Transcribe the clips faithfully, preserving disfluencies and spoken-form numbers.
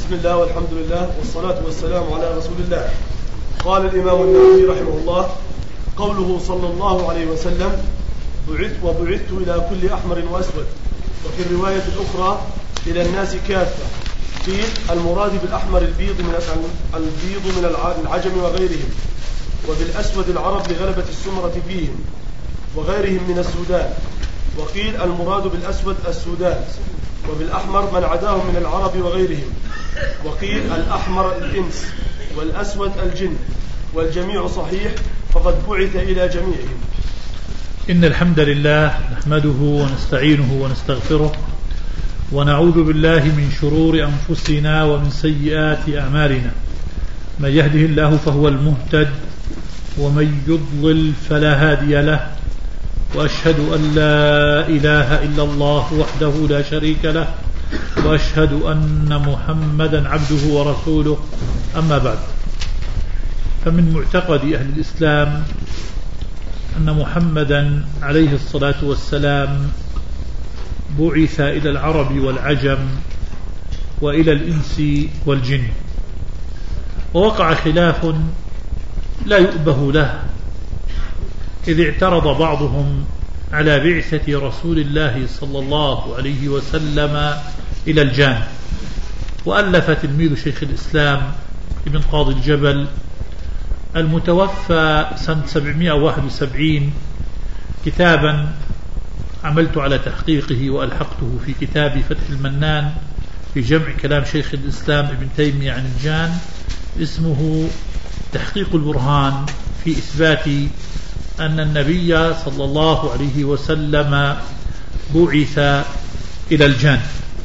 بسم الله والحمد لله والصلاة والسلام على رسول الله. قال الإمام النووي رحمه الله: قوله صلى الله عليه وسلم: بعثت وبعثت إلى كل أحمر وأسود. وفي الرواية الأخرى: إلى الناس كافة. قيل: المراد بالأحمر البيض من البيض من العجم وغيرهم، وبالأسود العرب لغلبة السمرة فيهم وغيرهم من السودان. وقيل: المراد بالأسود السودان، وبالأحمر من عداهم من العرب وغيرهم. وقيل: الأحمر الإنس والأسود الجن، والجميع صحيح، فقد بعث إلى جميعهم. إن الحمد لله نحمده ونستعينه ونستغفره، ونعوذ بالله من شرور أنفسنا ومن سيئات أعمالنا. من يهده الله فهو المهتد، ومن يضلل فلا هادي له. وأشهد أن لا إله إلا الله وحده لا شريك له، وأشهد أن محمدا عبده ورسوله. أما بعد، فمن معتقد أهل الإسلام أن محمدا عليه الصلاة والسلام بعث إلى العرب والعجم وإلى الإنس والجن، ووقع خلاف لا يؤبه له، إذ اعترض بعضهم على بعثة رسول الله صلى الله عليه وسلم إلى الجان. وألف تلميذ شيخ الإسلام ابن قاضي الجبل المتوفى سنة سبعمائة وواحد وسبعين كتابا عملت على تحقيقه وألحقته في كتاب فتح المنان في جمع كلام شيخ الإسلام ابن تيمية عن الجان، اسمه تحقيق البرهان في إثبات أن النبي صلى الله عليه وسلم بعث إلى الجان.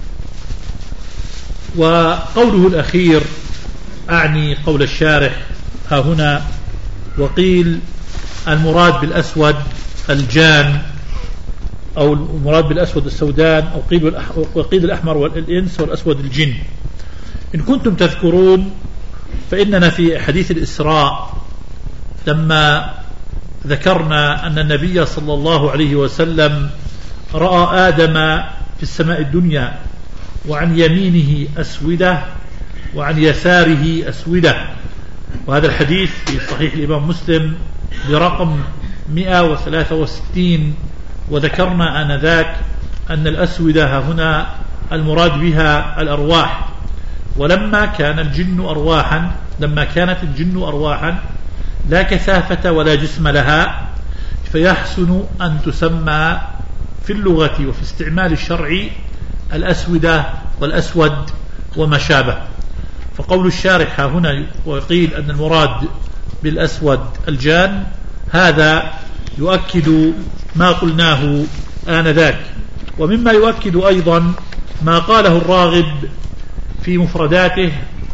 وقوله الأخير أعني قول الشارح ها هنا: وقيل المراد بالأسود الجان، أو المراد بالأسود السودان، أو قيل وقيل الأحمر والإنس والأسود الجن. إن كنتم تذكرون فإننا في حديث الإسراء لما ذكرنا أن النبي صلى الله عليه وسلم رأى آدم في السماء الدنيا، وعن يمينه أسودة وعن يساره أسودة، وهذا الحديث في صحيح الإمام مسلم برقم مئة وثلاثة وستين. وذكرنا آنذاك أن الأسودة هنا المراد بها الأرواح، ولما كان الجن أرواحا لما كانت الجن أرواحا لا كثافة ولا جسم لها، فيحسن أن تسمى في اللغة وفي استعمال الشرع الأسودة والأسود وما شابه. فقول الشارح هنا وقيل أن المراد بالأسود الجان، هذا يؤكد ما قلناه آنذاك. ومما يؤكد أيضا ما قاله الراغب في مفرداته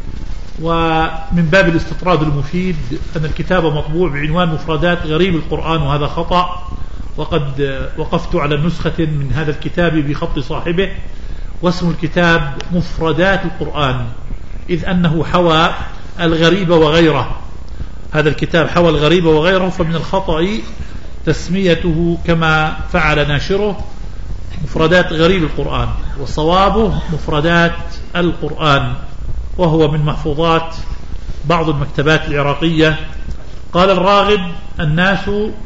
ومن باب الاستطراد المفيد، أن الكتاب مطبوع بعنوان مفردات غريب القرآن، وهذا خطأ، وقد وقفت على نسخة من هذا الكتاب بخط صاحبه، واسم الكتاب مفردات القرآن، إذ أنه حوى الغريب وغيره. هذا الكتاب حوى الغريب وغيره، فمن الخطأ تسميته كما فعل ناشره مفردات غريب القرآن، وصوابه مفردات القرآن، وهو من محفوظات بعض المكتبات العراقية. قال الراغب: الناس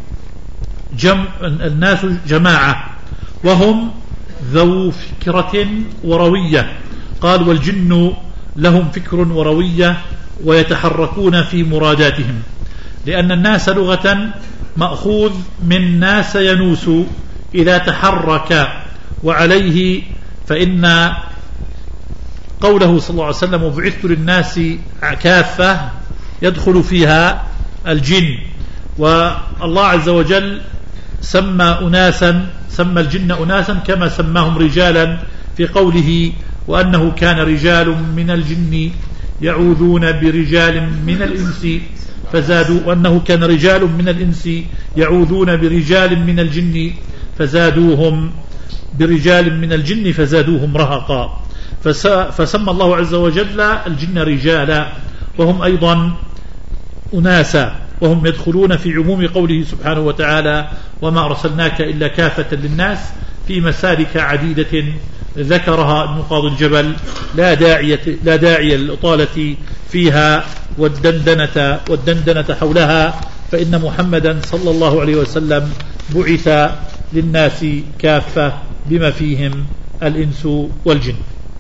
جم الناس جماعة، وهم ذو فكرة وروية. قال: والجن لهم فكر وروية، ويتحركون في مراداتهم، لأن الناس لغة مأخوذ من ناس ينوس إذا تحرك، وعليه فإن قوله صلى الله عليه وسلم: وبعثت للناس كافة، يدخل فيها الجن. والله عز وجل سمى أناسا سمى الجن أناسا كما سماهم رجالا في قوله: وأنه كان رجال من الجن يعوذون برجال من الإنس فزادوا وأنه كان رجال من الإنس يعوذون برجال من الجن فزادوهم برجال من الجن فزادوهم رهقا. فسمى الله عز وجل الجن رجالا، وهم أيضا أناسا، وهم يدخلون في عموم قوله سبحانه وتعالى: وما أرسلناك إلا كافة للناس، في مسالك عديدة ذكرها ابن قاضي الجبل، لا داعي لا داعي للإطالة فيها والدندنة والدندنة حولها، فإن محمدا صلى الله عليه وسلم بعث للناس كافة بما فيهم الإنس والجن.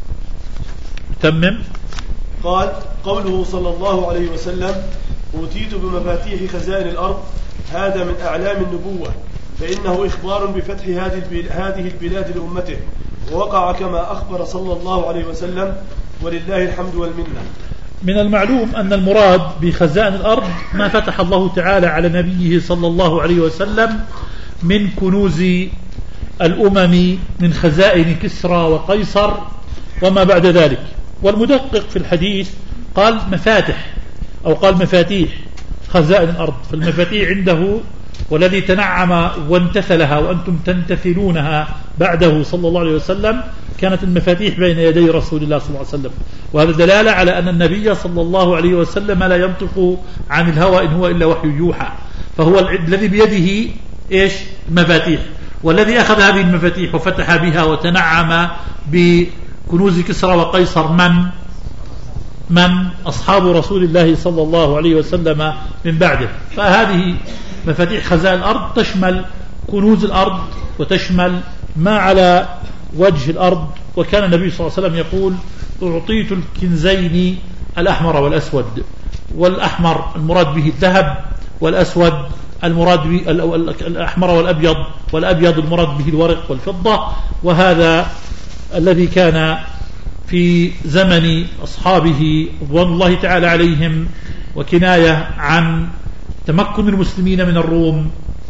تمم. قال: قوله صلى الله عليه وسلم: أوتيت بمفاتيح خزائن الأرض، هذا من أعلام النبوة، فإنه إخبار بفتح هذه البلاد لأمته، ووقع كما أخبر صلى الله عليه وسلم، ولله الحمد والمنة. من المعلوم أن المراد بخزائن الأرض ما فتح الله تعالى على نبيه صلى الله عليه وسلم من كنوز الأمم، من خزائن كسرى وقيصر وما بعد ذلك. والمدقق في الحديث قال مفاتح أو قال مفاتيح خزائن الأرض، فالمفاتيح عنده والذي تنعم وامتثلها وأنتم تمتثلونها بعده صلى الله عليه وسلم كانت المفاتيح بين يدي رسول الله صلى الله عليه وسلم. وهذا دلالة على أن النبي صلى الله عليه وسلم لا ينطق عن الهوى إن هو إلا وحي يوحى، فهو الذي بيده إيش؟ المفاتيح، والذي أخذ هذه المفاتيح وفتح بها وتنعم بكنوز كسرى وقيصر من من أصحاب رسول الله صلى الله عليه وسلم من بعده. فهذه مفاتيح خزائن الأرض تشمل كنوز الأرض وتشمل ما على وجه الأرض. وكان النبي صلى الله عليه وسلم يقول: أعطيت الكنزين الأحمر والأسود، والأحمر المراد به الذهب، والأسود المراد به الأحمر والأبيض، والأبيض المراد به الورق والفضة. وهذا الذي كان في زمن أصحابه رضوان الله تعالى عليهم، وكناية عن تمكن المسلمين من الروم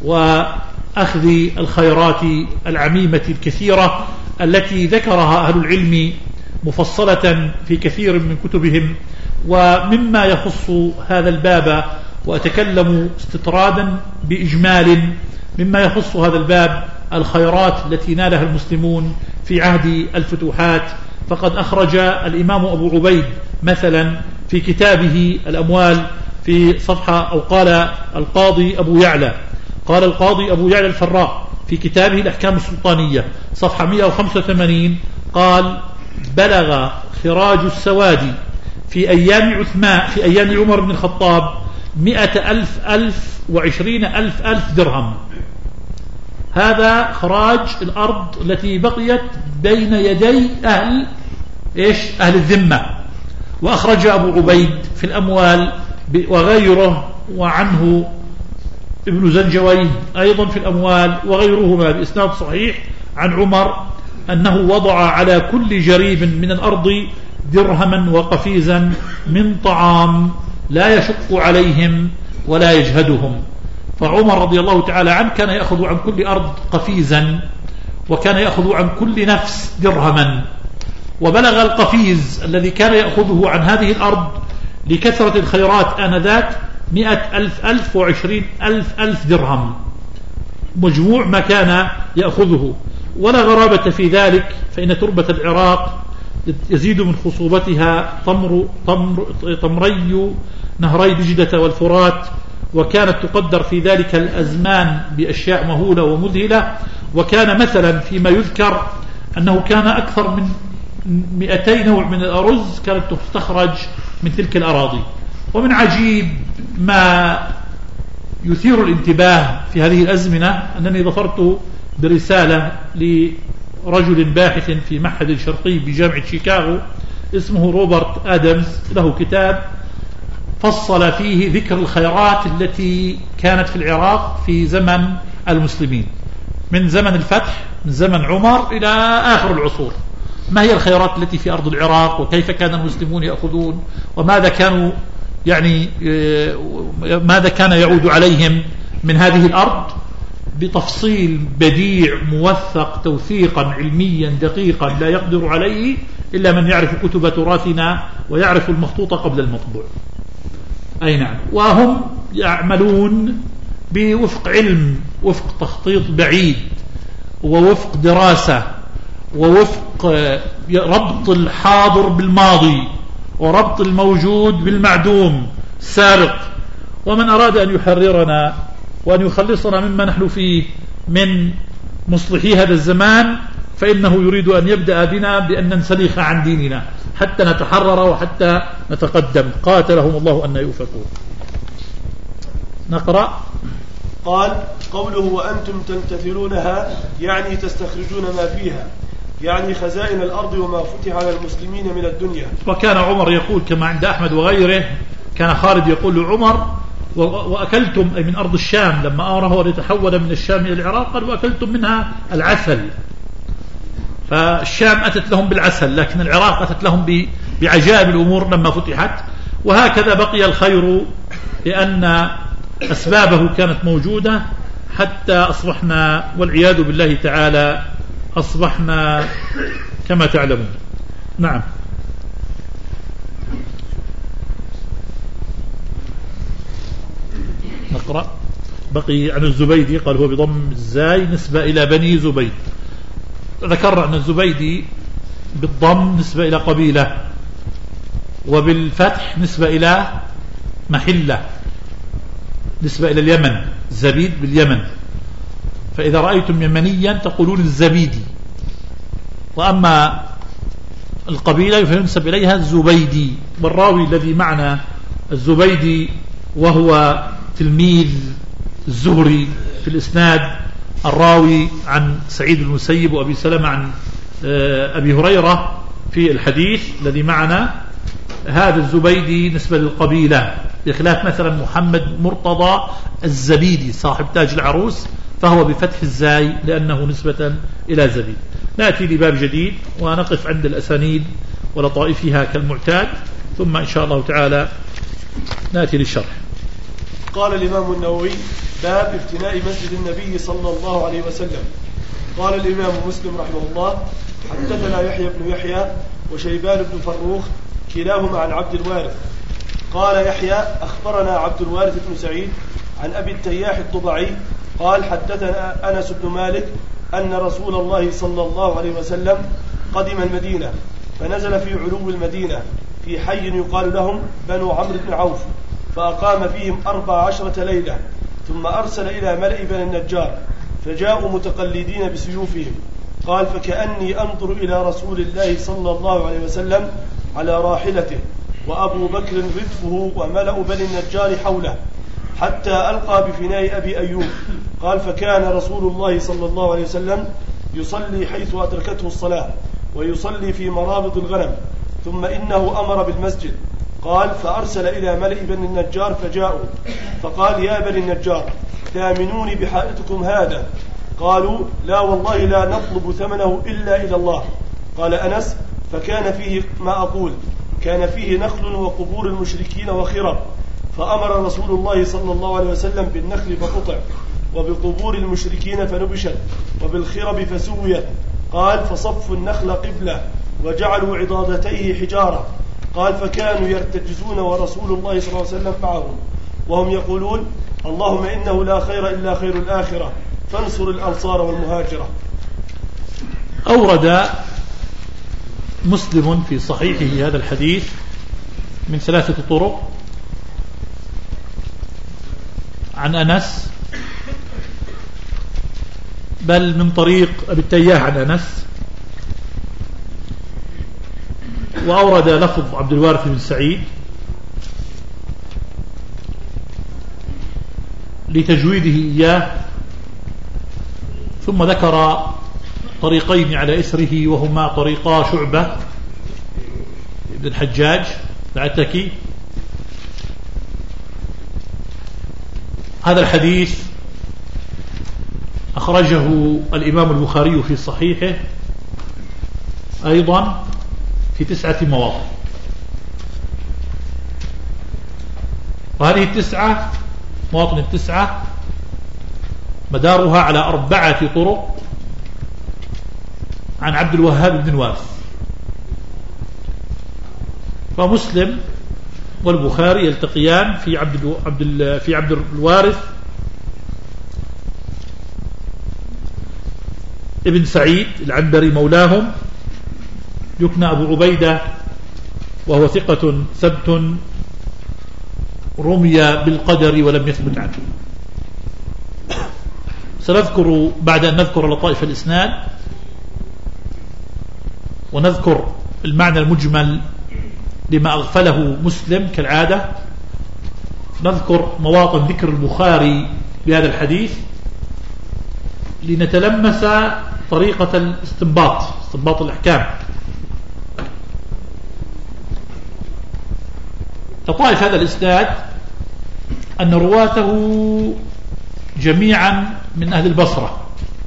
وأخذ الخيرات العميمة الكثيرة التي ذكرها أهل العلم مفصلة في كثير من كتبهم. ومما يخص هذا الباب، وأتكلم استطرادا بإجمال مما يخص هذا الباب، الخيرات التي نالها المسلمون في عهد الفتوحات، فقد أخرج الإمام أبو عبيد مثلا في كتابه الأموال في صفحة، أو قال القاضي أبو يعلى قال القاضي أبو يعلى الفراء في كتابه الأحكام السلطانية صفحة مئة وخمسة وثمانين، قال: بلغ خراج السواد في أيام عثمان في أيام عمر بن الخطاب مئة ألف ألف وعشرين ألف ألف درهم. هذا خراج الأرض التي بقيت بين يدي أهل إيش؟ أهل الذمة. وأخرج أبو عبيد في الأموال وغيره، وعنه ابن زنجويه أيضا في الأموال وغيرهما بإسناد صحيح عن عمر أنه وضع على كل جريب من الأرض درهما وقفيزا من طعام لا يشق عليهم ولا يجهدهم. فعمر رضي الله تعالى عنه كان يأخذ عن كل أرض قفيزا، وكان يأخذ عن كل نفس درهما. وبلغ القفيز الذي كان يأخذه عن هذه الأرض لكثرة الخيرات آنذاك مئة ألف ألف وعشرين ألف ألف درهم، مجموع ما كان يأخذه. ولا غرابة في ذلك، فإن تربة العراق يزيد من خصوبتها طمر طمر طمري نهري دجلة والفرات، وكانت تقدر في ذلك الأزمان بأشياء مهولة ومذهلة. وكان مثلا فيما يذكر أنه كان أكثر من مئتي نوع من الأرز كانت تستخرج من تلك الأراضي. ومن عجيب ما يثير الانتباه في هذه الأزمنة أنني ظفرت برسالة لرجل باحث في معهد شرقي بجامعة شيكاغو اسمه روبرت آدمز، له كتاب فصل فيه ذكر الخيرات التي كانت في العراق في زمن المسلمين، من زمن الفتح، من زمن عمر إلى آخر العصور. ما هي الخيرات التي في أرض العراق، وكيف كان المسلمون يأخذون، وماذا كانوا يعني ماذا كان يعود عليهم من هذه الأرض، بتفصيل بديع موثق توثيقا علميا دقيقا لا يقدر عليه إلا من يعرف كتب تراثنا ويعرف المخطوط قبل المطبوع. أي نعم. وهم يعملون بوفق علم، وفق تخطيط بعيد، ووفق دراسة، ووفق ربط الحاضر بالماضي، وربط الموجود بالمعدوم السابق. ومن أراد أن يحررنا وأن يخلصنا مما نحن فيه من مصلحي هذا الزمان فإنه يريد أن يبدأ بنا بأن ننسلخ عن ديننا حتى نتحرر وحتى نتقدم. قاتلهم الله أن يؤفكون. نقرأ. قال قوله وأنتم تمتثلونها يعني تستخرجون ما فيها، يعني خزائن الأرض وما فتح على المسلمين من الدنيا. وكان عمر يقول كما عند أحمد وغيره، كان خالد يقول لعمر وأكلتم أي من أرض الشام لما أمره أن يتحول من الشام إلى العراق، قال وأكلتم منها العسل. فالشام أتت لهم بالعسل، لكن العراق أتت لهم بعجائب الأمور لما فتحت. وهكذا بقي الخير لأن أسبابه كانت موجودة حتى أصبحنا والعياذ بالله تعالى أصبحنا كما تعلمون. نعم. نقرأ. بقي عن الزبيدي قال هو بضم الزاي نسبة إلى بني زبيد. ذكر أن الزبيدي بالضم نسبة إلى قبيلة، وبالفتح نسبة إلى محلة، نسبة إلى اليمن، زبيد باليمن. فإذا رأيتم يمنيا تقولون الزبيدي، وأما القبيلة ينسب إليها الزبيدي. والراوي الذي معنا الزبيدي وهو تلميذ الزهري في الإسناد، الراوي عن سعيد المسيب وأبي سلمة عن أبي هريرة في الحديث الذي معنا. هذا الزبيدي نسبة للقبيلة، بخلاف مثلا محمد مرتضى الزبيدي صاحب تاج العروس فهو بفتح الزاي لأنه نسبة إلى زبيد. نأتي لباب جديد ونقف عند الأسانيد ولطائفها كالمعتاد، ثم إن شاء الله تعالى نأتي للشرح. قال الإمام النووي باب افتناء مسجد النبي صلى الله عليه وسلم. قال الإمام مسلم رحمه الله حدثنا يحيى بن يحيى وشيبان بن فروخ كلاهما عن عبد الوارث. قال يحيى أخبرنا عبد الوارث بن سعيد عن أبي التياح الضبعي قال حدثنا أنس بن مالك أن رسول الله صلى الله عليه وسلم قدم المدينة فنزل في علو المدينة في حي يقال لهم بنو عمرو بن عوف، فأقام فيهم أربع عشرة ليلة، ثم أرسل إلى ملئ بني النجار فجاءوا متقلدين بسيوفهم. قال فكأني أنظر إلى رسول الله صلى الله عليه وسلم على راحلته وأبو بكر ردفه وملأ بني النجار حوله حتى ألقى بفناء أبي أيوب. قال فكان رسول الله صلى الله عليه وسلم يصلي حيث أدركته الصلاة ويصلي في مرابط الغنم، ثم إنه أمر بالمسجد. قال فأرسل إلى ملئ بني النجار فجاءوا فقال يا بني النجار تامنوني بحائطكم هذا؟ قالوا لا والله لا نطلب ثمنه إلا إلى الله. قال أنس فكان فيه ما أقول، كان فيه نخل وقبور المشركين وخرب، فأمر رسول الله صلى الله عليه وسلم بالنخل فقطع، وبقبور المشركين فنبشت، وبالخرب فسويت. قال فصفوا النخل قبلة وجعلوا عضادتيه حجارة. قال فكانوا يرتجزون ورسول الله صلى الله عليه وسلم معهم وهم يقولون اللهم إنه لا خير إلا خير الآخرة فانصر الأنصار والمهاجرة. أورد مسلم في صحيحه هذا الحديث من ثلاثة طرق عن أنس، بل من طريق أبي التياح عن أنس، وأورد لفظ عبد الوارث بن سعيد لتجويده إياه، ثم ذكر طريقين على إثره وهما طريقا شعبة ابن الحجاج العتكي. هذا الحديث أخرجه الإمام البخاري في صحيحه أيضا في تسعة مواضع، وهذه التسعة مواطن التسعة مدارها على أربعة طرق عن عبد الوهاب بن الوارث. فمسلم والبخاري يلتقيان في عبد عبد في عبد الوارث ابن سعيد العنبري مولاهم، يكنى أبو عبيدة، وهو ثقة ثبت رمي بالقدر ولم يثبت عنه. سنذكر بعد أن نذكر لطائف الإسناد ونذكر المعنى المجمل لما أغفله مسلم كالعادة. نذكر مواطن ذكر البخاري بهذا الحديث لنتلمس طريقة الاستنباط، استنباط الأحكام. لطائف هذا الإسناد أن رواته جميعا من أهل البصرة.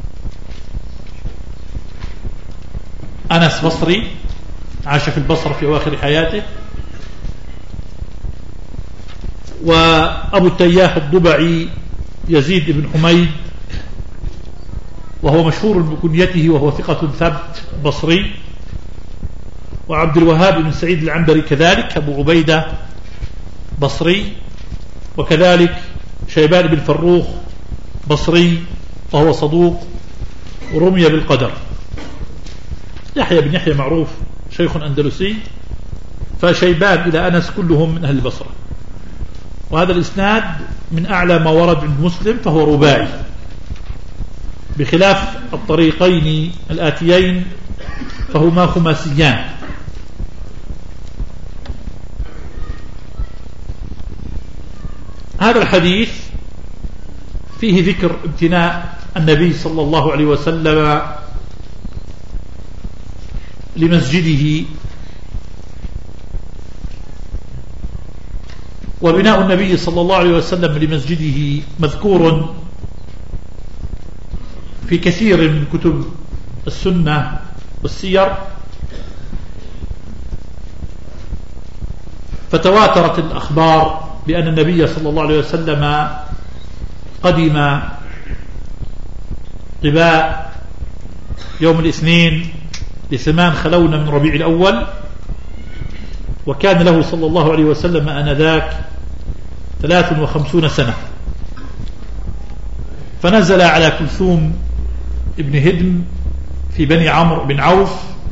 أنس بصري عاش في البصرة في أواخر حياته، وأبو التياح الضبعي يزيد بن حميد وهو مشهور بكنيته وهو ثقة ثبت بصري، وعبد الوهاب بن سعيد العنبري كذلك أبو عبيدة بصري، وكذلك شيبان بن فروخ بصري وهو صدوق ورمي بالقدر. يحيى بن يحيى معروف شيخ أندلسي، فشيبان إلى أنس كلهم من أهل البصرة. وهذا الإسناد من أعلى ما ورد عند مسلم، فهو رباعي بخلاف الطريقين الآتيين فهما خماسيان. هذا الحديث فيه ذكر امتناء النبي صلى الله عليه وسلم لمسجده، وبناء النبي صلى الله عليه وسلم لمسجده مذكور في كثير من كتب السنة والسير، فتواترت الأخبار بأن النبي صلى الله عليه وسلم قدم قباء يوم الاثنين لثمان خلون من ربيع الأول، وكان له صلى الله عليه وسلم آنذاك ثلاث وخمسون سنة، فنزل على كلثوم ابن هدم في بني عمرو بن عوف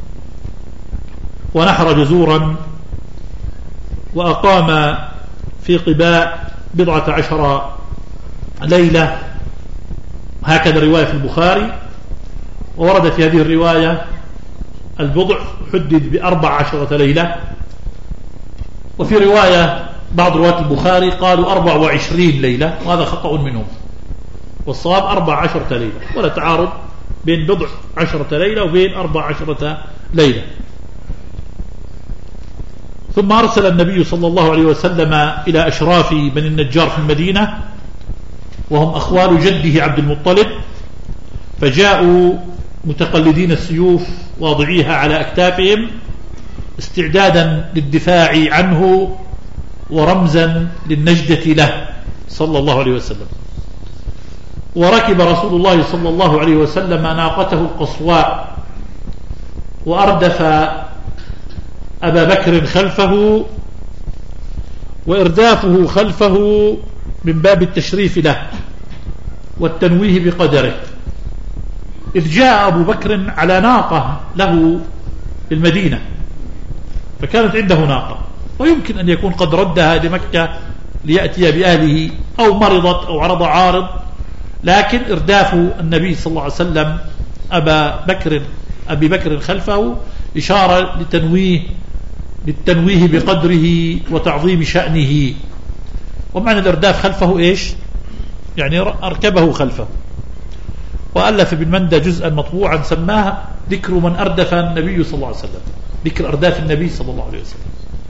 ونحر جزورا، وأقام في قباء بضعة عشر ليلة، هكذا رواية في البخاري. وورد في هذه الرواية البضع حدد بأربع عشرة ليلة، وفي رواية بعض رواة البخاري قالوا أربع وعشرين ليلة، وهذا خطأ منهم، والصواب أربع عشرة ليلة، ولا تعارض بين بضع عشرة ليلة وبين أربع عشرة ليلة. ثم أرسل النبي صلى الله عليه وسلم إلى أشراف بني النجار في المدينة، وهم أخوال جده عبد المطلب، فجاءوا متقلدين السيوف واضعيها على أكتافهم استعدادا للدفاع عنه ورمزا للنجدة له صلى الله عليه وسلم. وركب رسول الله صلى الله عليه وسلم ناقته القصواء، وأردف أبا بكر خلفه، وإردافه خلفه من باب التشريف له والتنويه بقدره، إذ جاء أبو بكر على ناقة له بالمدينة، فكانت عنده ناقة، ويمكن أن يكون قد ردها لمكة ليأتي بأهله، أو مرضت أو عرض عارض، لكن إرداف النبي صلى الله عليه وسلم أبا بكر أبي بكر خلفه إشارة لتنويه للتنويه بقدره وتعظيم شأنه. ومعنى الإرداف خلفه إيش؟ يعني أركبه خلفه. وألف ابن مندى جزءا مطبوعا سماه ذكر من أردف النبي صلى الله عليه وسلم، ذكر أرداف النبي صلى الله عليه وسلم.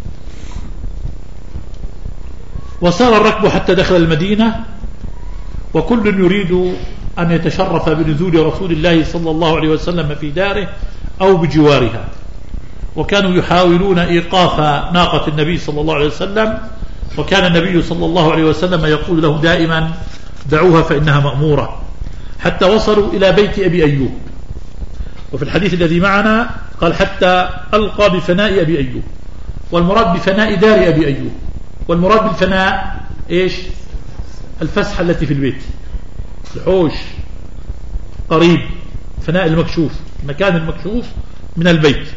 وسار الركب حتى دخل المدينة، وكل يريد أن يتشرف بنزول رسول الله صلى الله عليه وسلم في داره أو بجوارها، وكانوا يحاولون إيقاف ناقة النبي صلى الله عليه وسلم، وكان النبي صلى الله عليه وسلم يقول له دائما دعوها فإنها مأمورة، حتى وصلوا إلى بيت أبي أيوب. وفي الحديث الذي معنا قال حتى ألقى بفناء أبي أيوب، والمراد بفناء دار أبي أيوب، والمراد بالفناء إيش؟ الفسحة التي في البيت، الحوش قريب، فناء المكشوف، مكان المكشوف من البيت.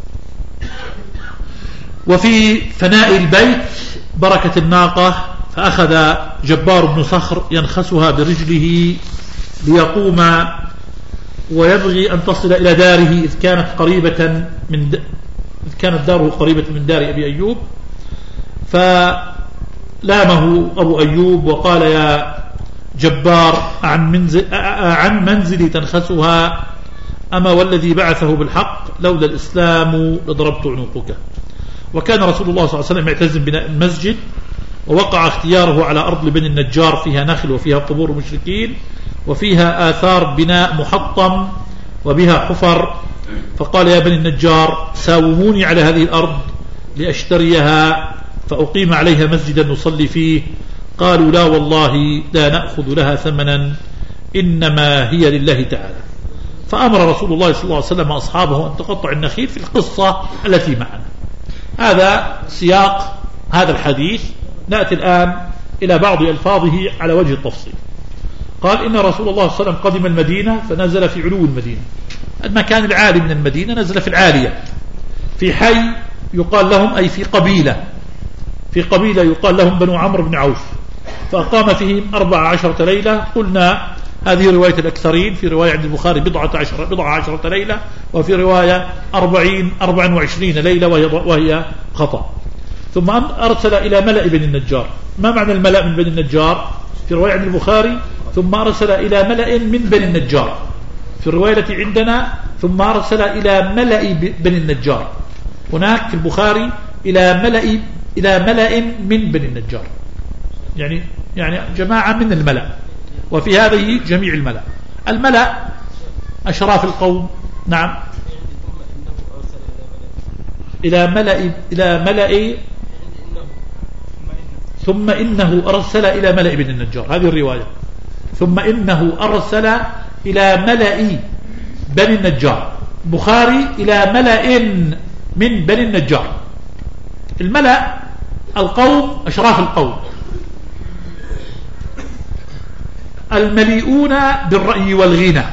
وفي فناء البيت بركة الناقة، فأخذ جبار بن صخر ينخسها برجله ليقوم ويبغي أن تصل إلى داره إذ كانت قريبة من د... إذ كانت داره قريبة من دار أبي أيوب. فلامه أبو أيوب وقال يا جبار عن منزل, عن منزلي تنخسها، أما والذي بعثه بالحق لولا الإسلام لضربت عنقك. وكان رسول الله صلى الله عليه وسلم يعتزم بناء المسجد، ووقع اختياره على أرض لبني النجار فيها نخل وفيها قبور المشركين وفيها آثار بناء محطم وبها حفر، فقال يا بني النجار ساوموني على هذه الأرض لأشتريها فأقيم عليها مسجدا نصلي فيه. قالوا لا والله لا نأخذ لها ثمنا إنما هي لله تعالى. فأمر رسول الله صلى الله عليه وسلم أصحابه أن تقطع النخيل في القصة التي معنا. هذا سياق هذا الحديث. نأتي الآن إلى بعض ألفاظه على وجه التفصيل. قال إن رسول الله صلى الله عليه وسلم قدم المدينة فنزل في علو المدينة، المكان العالي من المدينة نزل في العالية، في حي يقال لهم أي في قبيلة، في قبيلة يقال لهم بنو عمرو بن عوف، فأقام فيهم أربع عشرة ليلة. قلنا هذه رواية الأكثرين، في رواية عند البخاري بضعة عشرة, بضعة عشرة ليلة، وفي رواية أربعين أربعا وعشرين ليلة وهي, وهي خطأ. ثم أرسل إلى ملأ بني النجار. ما معنى الملأ من بني النجار؟ في رواية عند البخاري ثم أرسل إلى ملأ من بني النجار، في الرواية التي عندنا ثم أرسل إلى ملأ بني النجار. هناك في البخاري إلى ملأ إلى ملأ من بني النجار، يعني يعني جماعة من الملأ، وفي هذه جميع الملأ. الملأ أشراف القوم. نعم. إلى ملأ إلى ملأ ثم إنه أرسل إلى ملأ بني النجار، هذه الرواية. ثم إنه أرسل إلى ملأ بني النجار. بخاري إلى ملأ من بني النجار. الملأ القوم، أشراف القوم، المليئون بالرأي والغنى،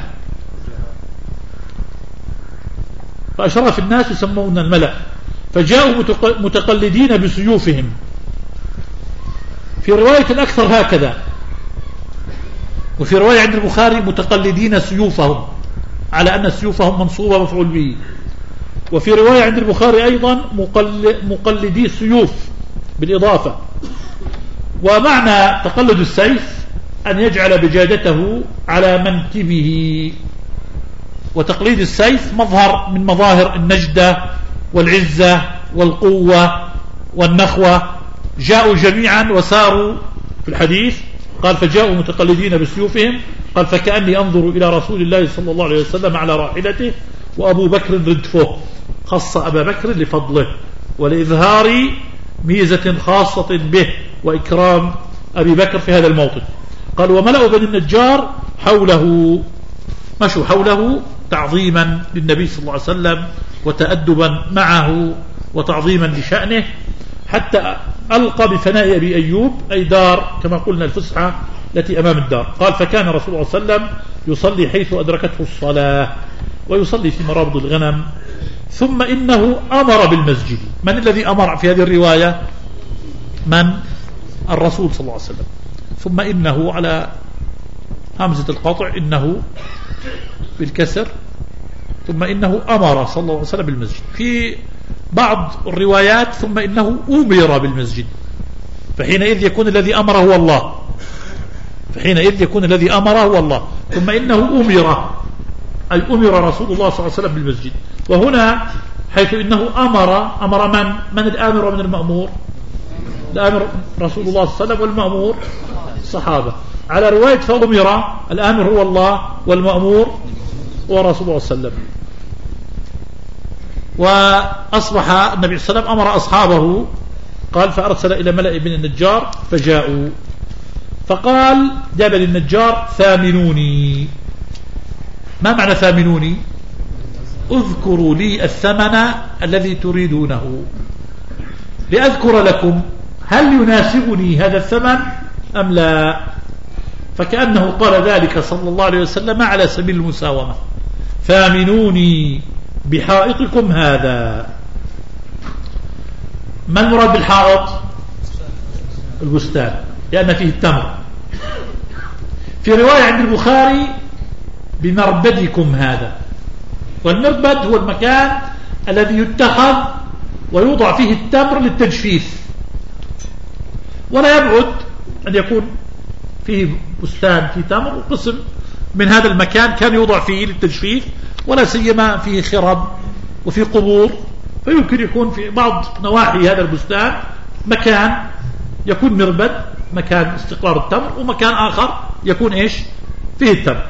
فأشراف الناس يسمون الملأ. فجاءوا متقلدين بسيوفهم، في رواية الأكثر هكذا، وفي رواية عند البخاري متقلدين سيوفهم، على أن سيوفهم منصوبة مفعول به. وفي رواية عند البخاري أيضا مقلدي السيوف بالإضافة. ومعنى تقلد السيف أن يجعل بجادته على منكبه، وتقليد السيف مظهر من مظاهر النجدة والعزة والقوة والنخوة. جاءوا جميعا وساروا في الحديث قال فجاءوا متقلدين بسيوفهم، قال فكأني أنظر إلى رسول الله صلى الله عليه وسلم على راحلته وأبو بكر ردفه، خص أبا بكر لفضله ولإظهار ميزة خاصة به وإكرام أبي بكر في هذا الموطن. قال وملأ بني النجار حوله، مشوا حوله تعظيما للنبي صلى الله عليه وسلم وتأدبا معه وتعظيما لشأنه، حتى ألقى بفناء أبي أيوب، أي دار كما قلنا الفسحة التي أمام الدار. قال فكان رسول الله صلى الله عليه وسلم يصلي حيث أدركته الصلاة ويصلي في مرابض الغنم. ثم إنه أمر بالمسجد. من الذي أمر في هذه الرواية؟ من؟ الرسول صلى الله عليه وسلم. ثم إنه على همزة القطع، إنه بالكسر، ثم إنه أمر صلى الله عليه وسلم بالمسجد. في بعض الروايات ثم إنه أمر بالمسجد، فحينئذ يكون الذي أمر هو الله، فحينئذ يكون الذي أمر هو الله. ثم إنه أمر، أي أمر رسول الله صلى الله عليه وسلم بالمسجد. وهنا حيث إنه أمر، أمر من؟ من الآمر ومن المأمور؟ الآمر رسول الله صلى الله عليه وسلم والمأمور الصحابة. على رواية فأمر، الآمر هو الله والمأمور هو رسول الله صلى الله عليه وسلم. وأصبح النبي صلى الله عليه وسلم أمر أصحابه، قال فأرسل إلى ملأ بن النجار فجاءوا، فقال جابل النجار ثامنوني. ما معنى ثامنوني؟ اذكروا لي الثمن الذي تريدونه لأذكر لكم هل يناسبني هذا الثمن أم لا. فكأنه قال ذلك صلى الله عليه وسلم على سبيل المساومة، ثامنوني بحائطكم هذا. ما المراد بالحائط؟ البستان، لأن فيه التمر. في رواية عند البخاري بمربدكم هذا. والمربد هو المكان الذي يتخذ ويوضع فيه التمر للتجفيف، ولا يبعد أن يكون فيه بستان فيه تمر، وقسم من هذا المكان كان يوضع فيه للتجفيف، ولا سيما فيه خرب وفيه قبور، فيمكن يكون في بعض نواحي هذا البستان مكان يكون مربد، مكان استقرار التمر، ومكان آخر يكون إيش فيه التمر.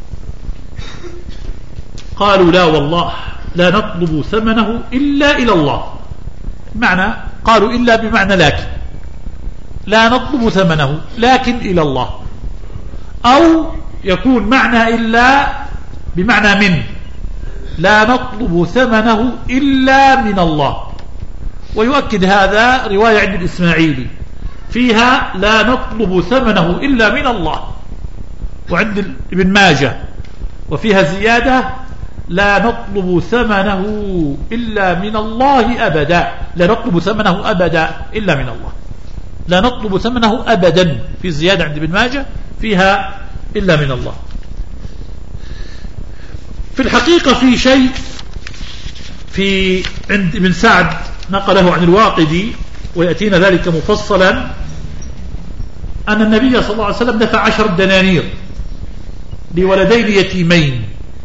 قالوا لا والله لا نطلب ثمنه إلا إلى الله. معنى قالوا إلا بمعنى لكن، لا نطلب ثمنه لكن إلى الله، أو يكون معنى إلا بمعنى من، لا نطلب ثمنه إلا من الله. ويؤكد هذا رواية عند الإسماعيلي فيها لا نطلب ثمنه إلا من الله، وعند ابن ماجه وفيها زيادة لا نطلب ثمنه إلا من الله أبدا، لا نطلب ثمنه أبدا إلا من الله، لا نطلب ثمنه أبدا، في زيادة عند ابن ماجه فيها إلا من الله. في الحقيقة في شيء في عند ابن سعد نقله عن الواقدي، ويأتينا ذلك مفصلا، أن النبي صلى الله عليه وسلم دفع عشر دنانير لولدين يتيمين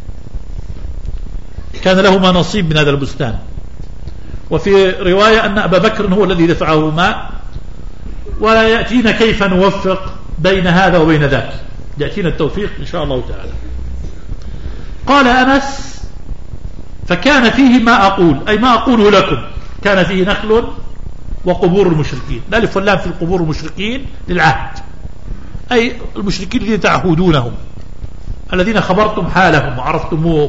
كان لهما نصيب من هذا البستان. وفي رواية أن أبا بكر هو الذي دفعهما، ولا يأتينا كيف نوفق بين هذا وبين ذاك، يأتينا التوفيق إن شاء الله تعالى. قال أنس فكان فيه ما أقول، أي ما أقوله لكم، كان فيه نخل وقبور المشركين، الألف واللام في القبور المشركين للعهد، أي المشركين الذين تعهدونهم، الذين خبرتم حالهم وعرفتموه.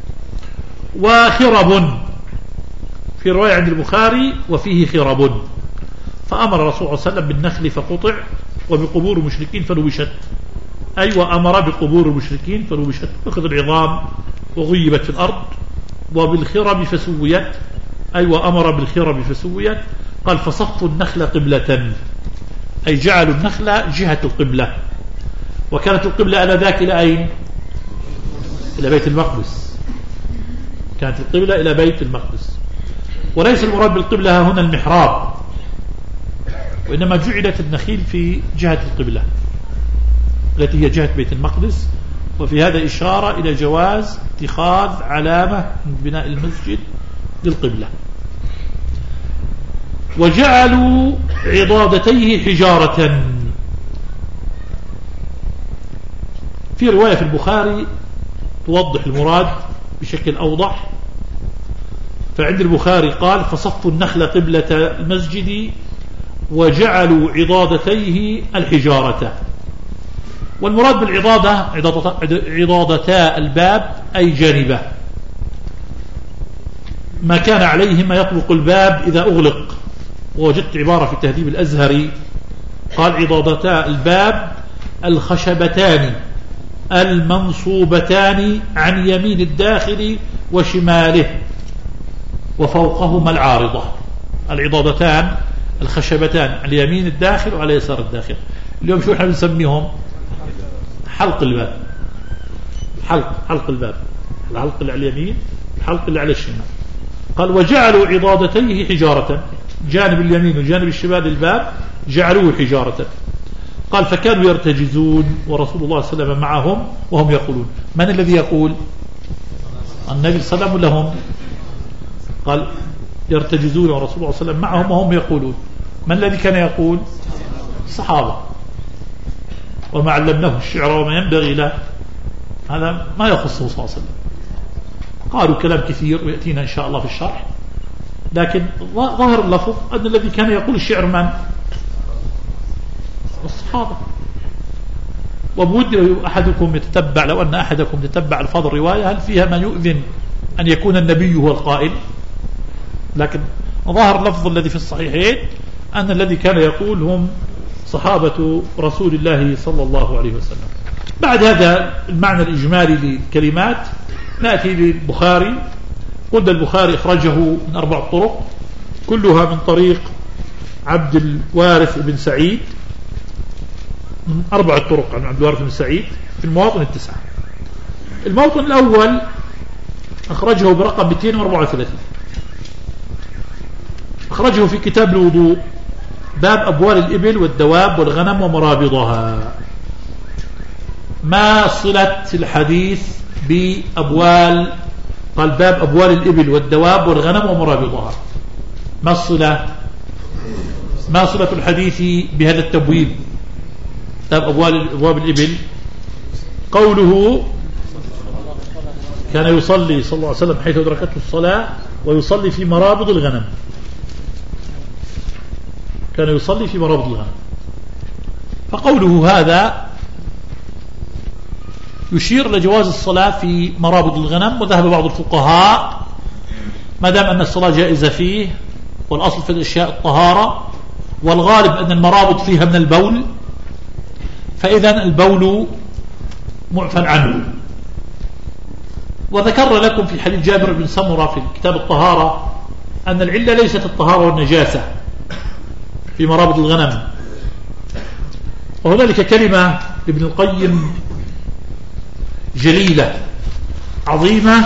وخرب في رواية عند البخاري وفيه خرب، فأمر الرسول صلى الله عليه وسلم بالنخل فقطع، وبقبور المشركين فنبشت، أي وأمر بقبور المشركين فنبشت، أخذ العظام وغيبت في الأرض، وبالخرب فسويت، أي وأمر بالخرب فسويت. قال فصفوا النخل قبلة، أي جعلوا النخل جهة القبلة، وكانت القبلة إلى ذاك إلى أين؟ إلى بيت المقدس، كانت القبلة إلى بيت المقدس، وليس المراد بالقبلة هنا المحراب، وإنما جعلت النخيل في جهة القبلة التي هي جهة بيت المقدس. وفي هذا إشارة إلى جواز اتخاذ علامة من بناء المسجد للقبلة. وجعلوا عضادتيه حجارة، في رواية في البخاري توضح المراد بشكل أوضح، فعند البخاري قال فصفوا النخل قبلة المسجد وجعلوا عضادتيه الحجارة. والمراد بالعضادة عضادتا الباب أي جانبه، ما كان عليه ما يطلق الباب إذا أغلق. ووجدت عبارة في التهذيب الأزهري قال عضادتا الباب الخشبتان المنصوبتان عن يمين الداخل وشماله وفوقهما العارضة. العضادتان الخشبتان على يمين الداخل وعلى يسار الداخل. اليوم شو احنا بنسميهم؟ حلق الباب، حلق حلق الباب، الحلق اللي على اليمين، الحلق اللي على الشمال. قال وجعلوا عضادتيه حجارة، جانب اليمين وجانب الشمال الباب جعلوه حجارة. قال فكانوا يرتجزون ورسول الله صلى الله عليه وسلم معهم وهم يقولون. من الذي يقول؟ النبي صلى الله عليه وسلم لهم. قال يرتجزون ورسول الله صلى الله عليه وسلم معهم وهم يقولون. من الذي كان يقول؟ الصحابة. وما علمناه الشعر وما ينبغي له، هذا ما يخصه صلى الله عليه وسلم. قالوا كلام كثير ويأتينا إن شاء الله في الشرح، لكن ظاهر اللفظ أن الذي كان يقول الشعر من؟ الصحابة. وبود لو أحدكم يتتبع، لو أن أحدكم يتتبع الفاظ الرواية هل فيها ما يؤذن أن يكون النبي هو القائل، لكن ظاهر اللفظ الذي في الصحيحين أن الذي كان يقول هم صحابة رسول الله صلى الله عليه وسلم. بعد هذا المعنى الإجمالي للكلمات نأتي للبخاري. قلنا البخاري إخرجه من أربع طرق كلها من طريق عبد الوارث بن سعيد، من أربع طرق عن عبد الوارث بن سعيد في المواطن التسعة. الموطن الأول أخرجه برقم مئتين وأربعة وثلاثين، أخرجه في كتاب الوضوء باب أبوال الإبل والدواب والغنم ومرابضها. ما صلة الحديث بأبوال؟ قال باب أبوال الإبل والدواب والغنم ومرابضها. ما الصلة؟ ما صلة الحديث بهذا التبويب؟ باب أبوال أبواب الإبل قوله كان يصلي صلى الله عليه وسلم حيث أدركته الصلاة ويصلي في مرابض الغنم. كان يصلي في مرابض الغنم. فقوله هذا يشير لجواز الصلاة في مرابض الغنم، وذهب بعض الفقهاء ما دام أن الصلاة جائزة فيه، والأصل في الأشياء الطهارة، والغالب أن المرابض فيها من البول، فإذا البول معفى عنه. وذكر لكم في حديث جابر بن سمرة في كتاب الطهارة أن العلة ليست الطهارة والنجاسة في مرابض الغنم. وهنالك كلمة لابن القيم جليلة عظيمة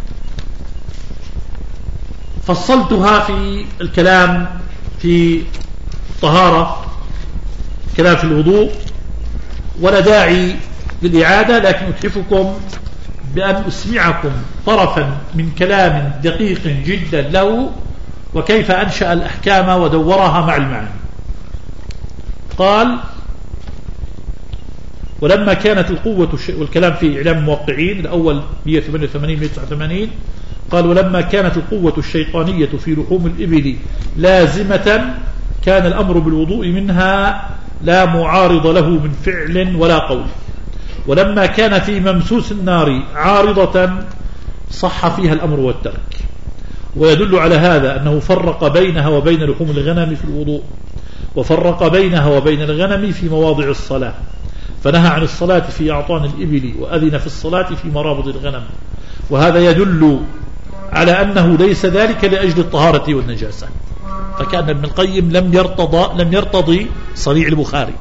فصلتها في الكلام في الطهارة، كلام في الوضوء، ولا داعي للإعادة، لكن أتحفكم بأن أسمعكم طرفا من كلام دقيق جدا له، وكيف أنشأ الأحكام ودورها مع المعنى. قال ولما كانت القوة الش... والكلام في إعلام الموقعين الأول مئة وثمانية وثمانين مئة وتسعة وثمانين. قال ولما كانت القوة الشيطانية في لحوم الإبل لازمة كان الأمر بالوضوء منها لا معارض له من فعل ولا قول. ولما كان في ممسوس النار عارضة صح فيها الأمر والترك. ويدل على هذا أنه فرق بينها وبين لحوم الغنم في الوضوء، وفرق بينها وبين الغنم في مواضع الصلاة، فنهى عن الصلاة في أعطان الإبل وأذن في الصلاة في مرابض الغنم. وهذا يدل على أنه ليس ذلك لأجل الطهارة والنجاسة، فكأن ابن القيم لم يرتضى لم يرتضي صريح البخاري.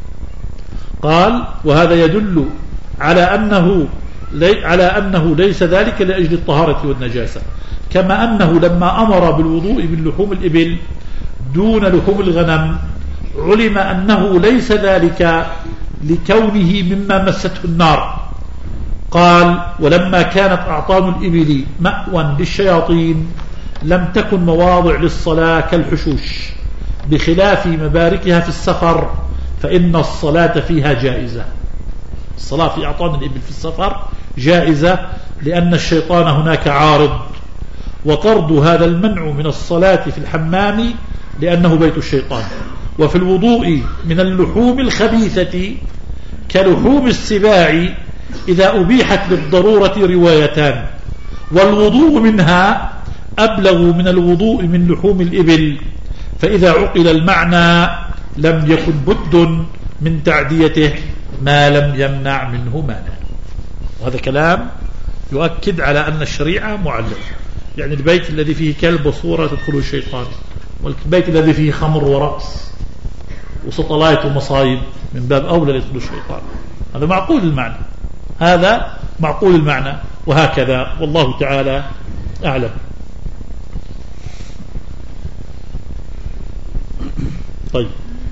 قال وهذا يدل على أنه لي على أنه ليس ذلك لأجل الطهارة والنجاسة، كما أنه لما أمر بالوضوء من لحوم الإبل دون لحوم الغنم علم أنه ليس ذلك لكونه مما مسته النار. قال ولما كانت أعطان الإبل مأوى للشياطين لم تكن مواضع للصلاة كالحشوش، بخلاف مباركها في السفر فإن الصلاة فيها جائزة. الصلاة في أعطان الإبل في السفر جائزة لأن الشيطان هناك عارض، وطرد هذا المنع من الصلاة في الحمام لأنه بيت الشيطان. وفي الوضوء من اللحوم الخبيثة كلحوم السباع إذا أبيحت للضرورة روايتان، والوضوء منها أبلغ من الوضوء من لحوم الإبل، فإذا عقل المعنى لم يكن بد من تعديته ما لم يمنع منه مانع. وهذا كلام يؤكد على أن الشريعة معلمة، يعني البيت الذي فيه كلب وصورة تدخله الشيطان، والبيت الذي فيه خمر ورقص وسطلايت ومصايب من باب أولى يدخل الشيطان. هذا معقول المعنى، هذا معقول المعنى، وهكذا والله تعالى أعلم. طيب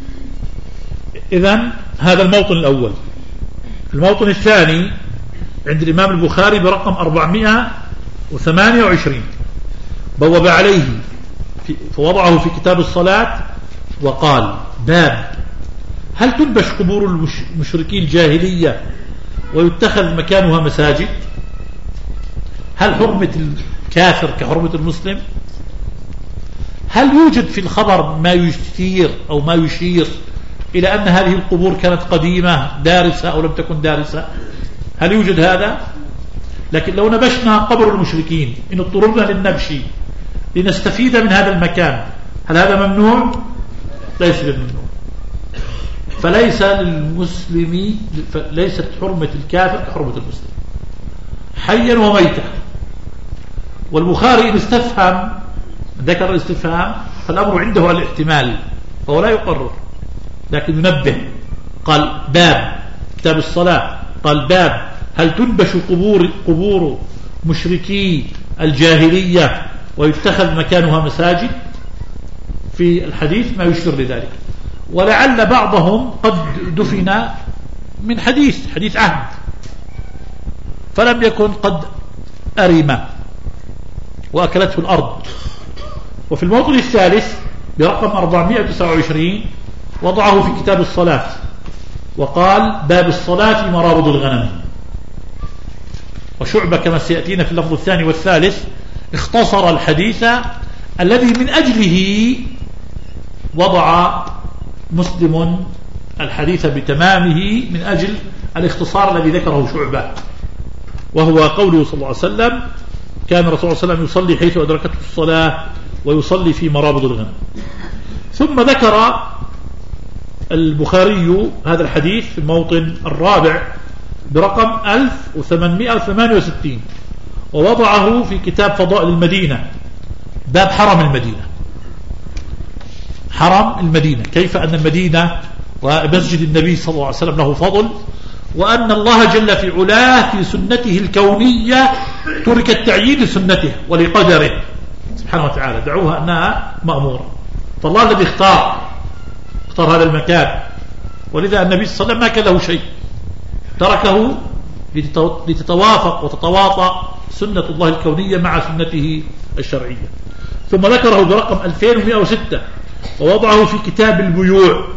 إذن هذا الموطن الأول. الموطن الثاني عند الإمام البخاري برقم أربعمائة وثمانية وعشرين، بوب عليه فوضعه في كتاب الصلاة وقال باب هل تنبش قبور المشركين الجاهلية ويتخذ مكانها مساجد؟ هل حرمة الكافر كحرمة المسلم؟ هل يوجد في الخبر ما يشير أو ما يشير إلى أن هذه القبور كانت قديمة دارسة أو لم تكن دارسة؟ هل يوجد هذا؟ لكن لو نبشنا قبر المشركين إن اضطررنا للنبش لنستفيد من هذا المكان، هل هذا ممنوع؟ ليس ممنوع. فليس للمسلم ليست حرمة الكافر كحرمة المسلم حيا وميتا. والبخاري إن استفهم ذكر الاستفهام فالأمر عنده الاحتمال، فهو لا يقرر لكن ينبه. قال باب كتاب الصلاة، قال باب هل تنبش قبور, قبور مشركي الجاهلية ويتخذ مكانها مساجد؟ في الحديث ما يشير لذلك. ولعل بعضهم قد دفن من حديث حديث عهد فلم يكن قد أرم وأكلته الأرض. وفي الموطن الثالث برقم أربعمائة وتسعة وعشرين وضعه في كتاب الصلاة وقال باب الصلاة مرابض الغنم. وشعبة كما سيأتينا في اللفظ الثاني والثالث اختصر الحديث الذي من أجله وضع مسلم الحديث بتمامه من أجل الاختصار الذي ذكره شعبة، وهو قوله صلى الله عليه وسلم كان الرسول صلى الله عليه وسلم يصلي حيث أدركته الصلاة ويصلي في مرابض الغنم. ثم ذكر البخاري هذا الحديث في الموطن الرابع برقم ألف وثمانمائة وثمانية وستين ووضعه في كتاب فضائل المدينة باب حرم المدينة. حرم المدينة، كيف أن المدينة ومسجد النبي صلى الله عليه وسلم له فضل، وأن الله جل في علاه في سنته الكونية ترك التعيين لسنته ولقدره سبحانه وتعالى، دعوها أنها مأمورة. فالله الذي اختار اختار هذا المكان، ولذا النبي صلى الله عليه وسلم ما كان له شيء، تركه لتتوافق وتتواطأ سنة الله الكونية مع سنته الشرعية. ثم ذكره برقم ألفين ومائة وستة ووضعه في كتاب البيوع.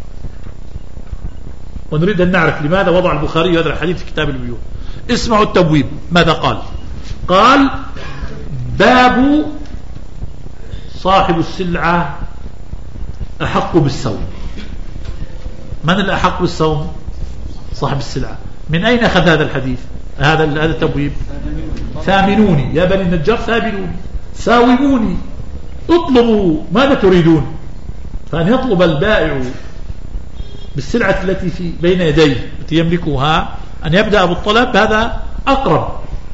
ونريد أن نعرف لماذا وضع البخاري هذا الحديث في كتاب البيوع. اسمعوا التبويب ماذا قال. قال باب صاحب السلعة أحق بالسوم. من الأحق بالسوم؟ صاحب السلعة. من أين أخذ هذا الحديث؟ هذا هذا التبويب. ثامنوني يا بني النجار، ثامنوني ساوموني، اطلبوا ماذا تريدون. فأن يطلب البائع بالسلعة التي في بين يديه التي يملكها أن يبدأ بالطلب، هذا أقرب.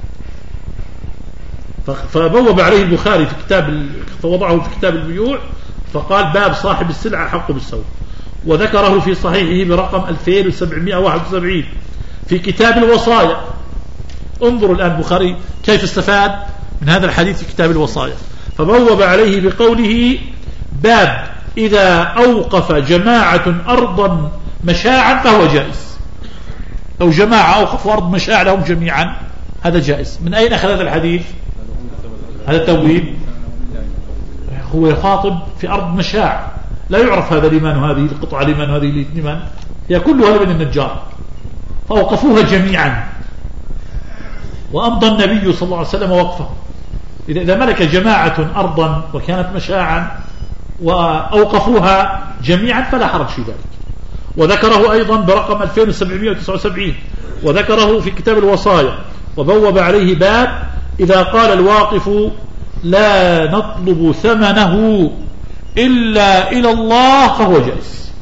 فبوب عليه البخاري في كتاب، فوضعه في كتاب البيوع فقال باب صاحب السلعة حق بالسوم. وذكره في صحيحه برقم ألفين وسبعمائة وواحد وسبعين في كتاب الوصايا. انظروا الآن البخاري كيف استفاد من هذا الحديث في كتاب الوصايا. فبوب عليه بقوله باب إذا أوقف جماعة أرضا مشاعا فهو جائز. لو جماعة أوقفوا أرض مشاع لهم جميعا هذا جائز. من أين أخذ هذا الحديث؟ هذا التويب هو يخاطب في أرض مشاع، لا يعرف هذا لمن وهذه القطعة لمن وهذه لمن، هي كلها لمن النجار، فأوقفوها جميعا. وأمضى النبي صلى الله عليه وسلم وقفه. إذا ملك جماعة أرضا وكانت مشاعا وأوقفوها جميعا فلا حرج في ذلك. وذكره أيضا برقم ألفين وسبعمائة وتسعة وسبعين وذكره في كتاب الوصايا وبوب عليه باب إذا قال الواقف لا نطلب ثمنه إلا إلى الله فهو جائز.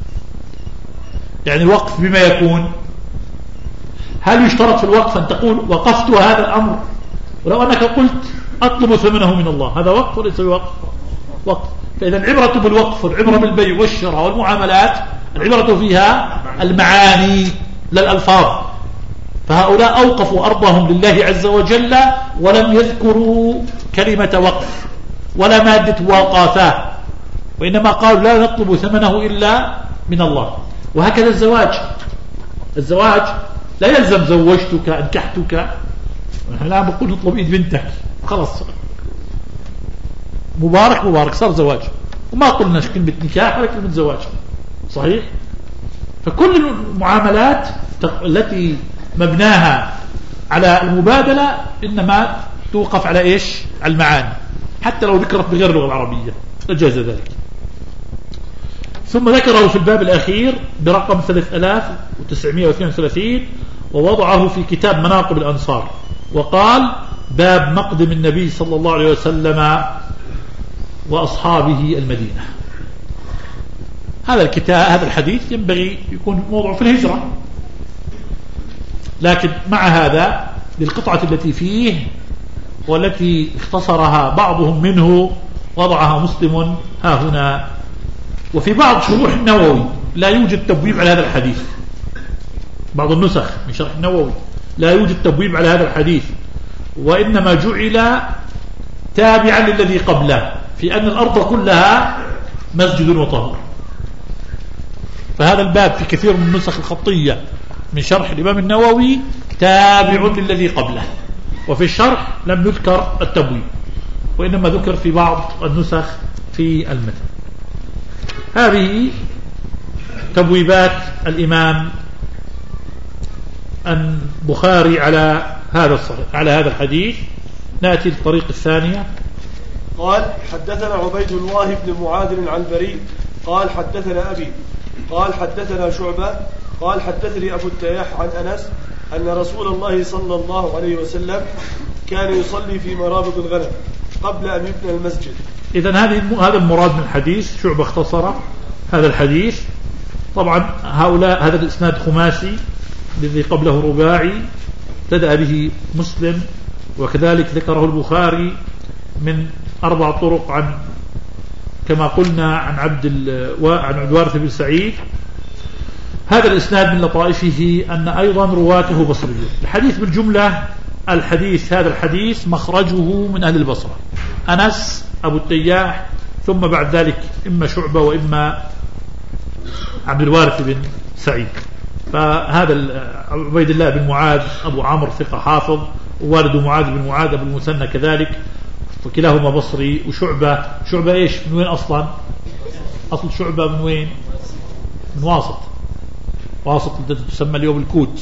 يعني الوقف بما يكون، هل يشترط في الوقف أن تقول وقفت هذا الأمر، ولو أنك قلت أطلب ثمنه من الله، هذا وقف وليس بوقف؟ وقف. فإذا العبرة بالوقف والعبرة بالبيع والشراء والمعاملات العبرة فيها المعاني لا الألفاظ. فهؤلاء أوقفوا أرضهم لله عز وجل ولم يذكروا كلمة وقف ولا مادة وقافة، وإنما قالوا لا نطلب ثمنه إلا من الله. وهكذا الزواج، الزواج لا يلزم زوجتك أنكحتك، نحن الآن بقول نطلب إيد بنتك خلاص مبارك مبارك صار زواج، وما قلنا كلمة نكاح ولا كلمة زواج، صحيح؟ فكل المعاملات التي مبناها على المبادلة إنما توقف على إيش؟ على المعاني، حتى لو ذكرت بغير اللغة العربية أجاز ذلك. ثم ذكره في الباب الأخير برقم ثلاثة آلاف وتسعمائة واثنين وثلاثين ووضعه في كتاب مناقب الأنصار وقال باب مقدم النبي صلى الله عليه وسلم وأصحابه المدينة. هذا الكتاب هذا الحديث ينبغي يكون موضوع في الهجرة، لكن مع هذا للقطعة التي فيه والتي اختصرها بعضهم منه وضعها مسلم ها هنا. وفي بعض شروح النووي لا يوجد تبويب على هذا الحديث، بعض النسخ من شرح النووي لا يوجد تبويب على هذا الحديث، وإنما جعل تابعا للذي قبله في أن الأرض كلها مسجد وطهور. فهذا الباب في كثير من النسخ الخطية من شرح الإمام النووي تابع للذي قبله، وفي الشرح لم يذكر التبويب، وإنما ذكر في بعض النسخ في المتن. هذه تبويبات الإمام البخاري على هذا الصحيح على هذا الحديث. نأتي للطريق الثانية. قال حدثنا عبيد الله بن معاذ العنبري قال حدثنا أبي قال حدثنا شعبة قال حدثني أبو التياح عن أنس أن رسول الله صلى الله عليه وسلم كان يصلي في مرابض الغنم قبل أن يبنى المسجد. إذن هذه هذا المراد من الحديث. شعبة اختصر هذا الحديث. طبعا هؤلاء هذا الإسناد خماسي، الذي قبله رباعي، ابتدأ به مسلم، وكذلك ذكره البخاري من أربع طرق عن كما قلنا عن عبد عن عبد الوارث بن سعيد. هذا الإسناد من لطائفه أن أيضا رواته بصريون. الحديث بالجملة الحديث هذا الحديث مخرجه من أهل البصرة، أنس، أبو التياح، ثم بعد ذلك إما شعبة وإما عبد الوارث بن سعيد. فهذا عبيد الله بن معاذ أبو عمرو ثقة حافظ، ووالد معاذ بن معاذ أبو المثنى كذلك، وكلاهما بصري. وشعبة شعبة إيش من وين أصلا؟ أصل شعبة من وين؟ من واسط. واسط التي تسمى اليوم الكوت.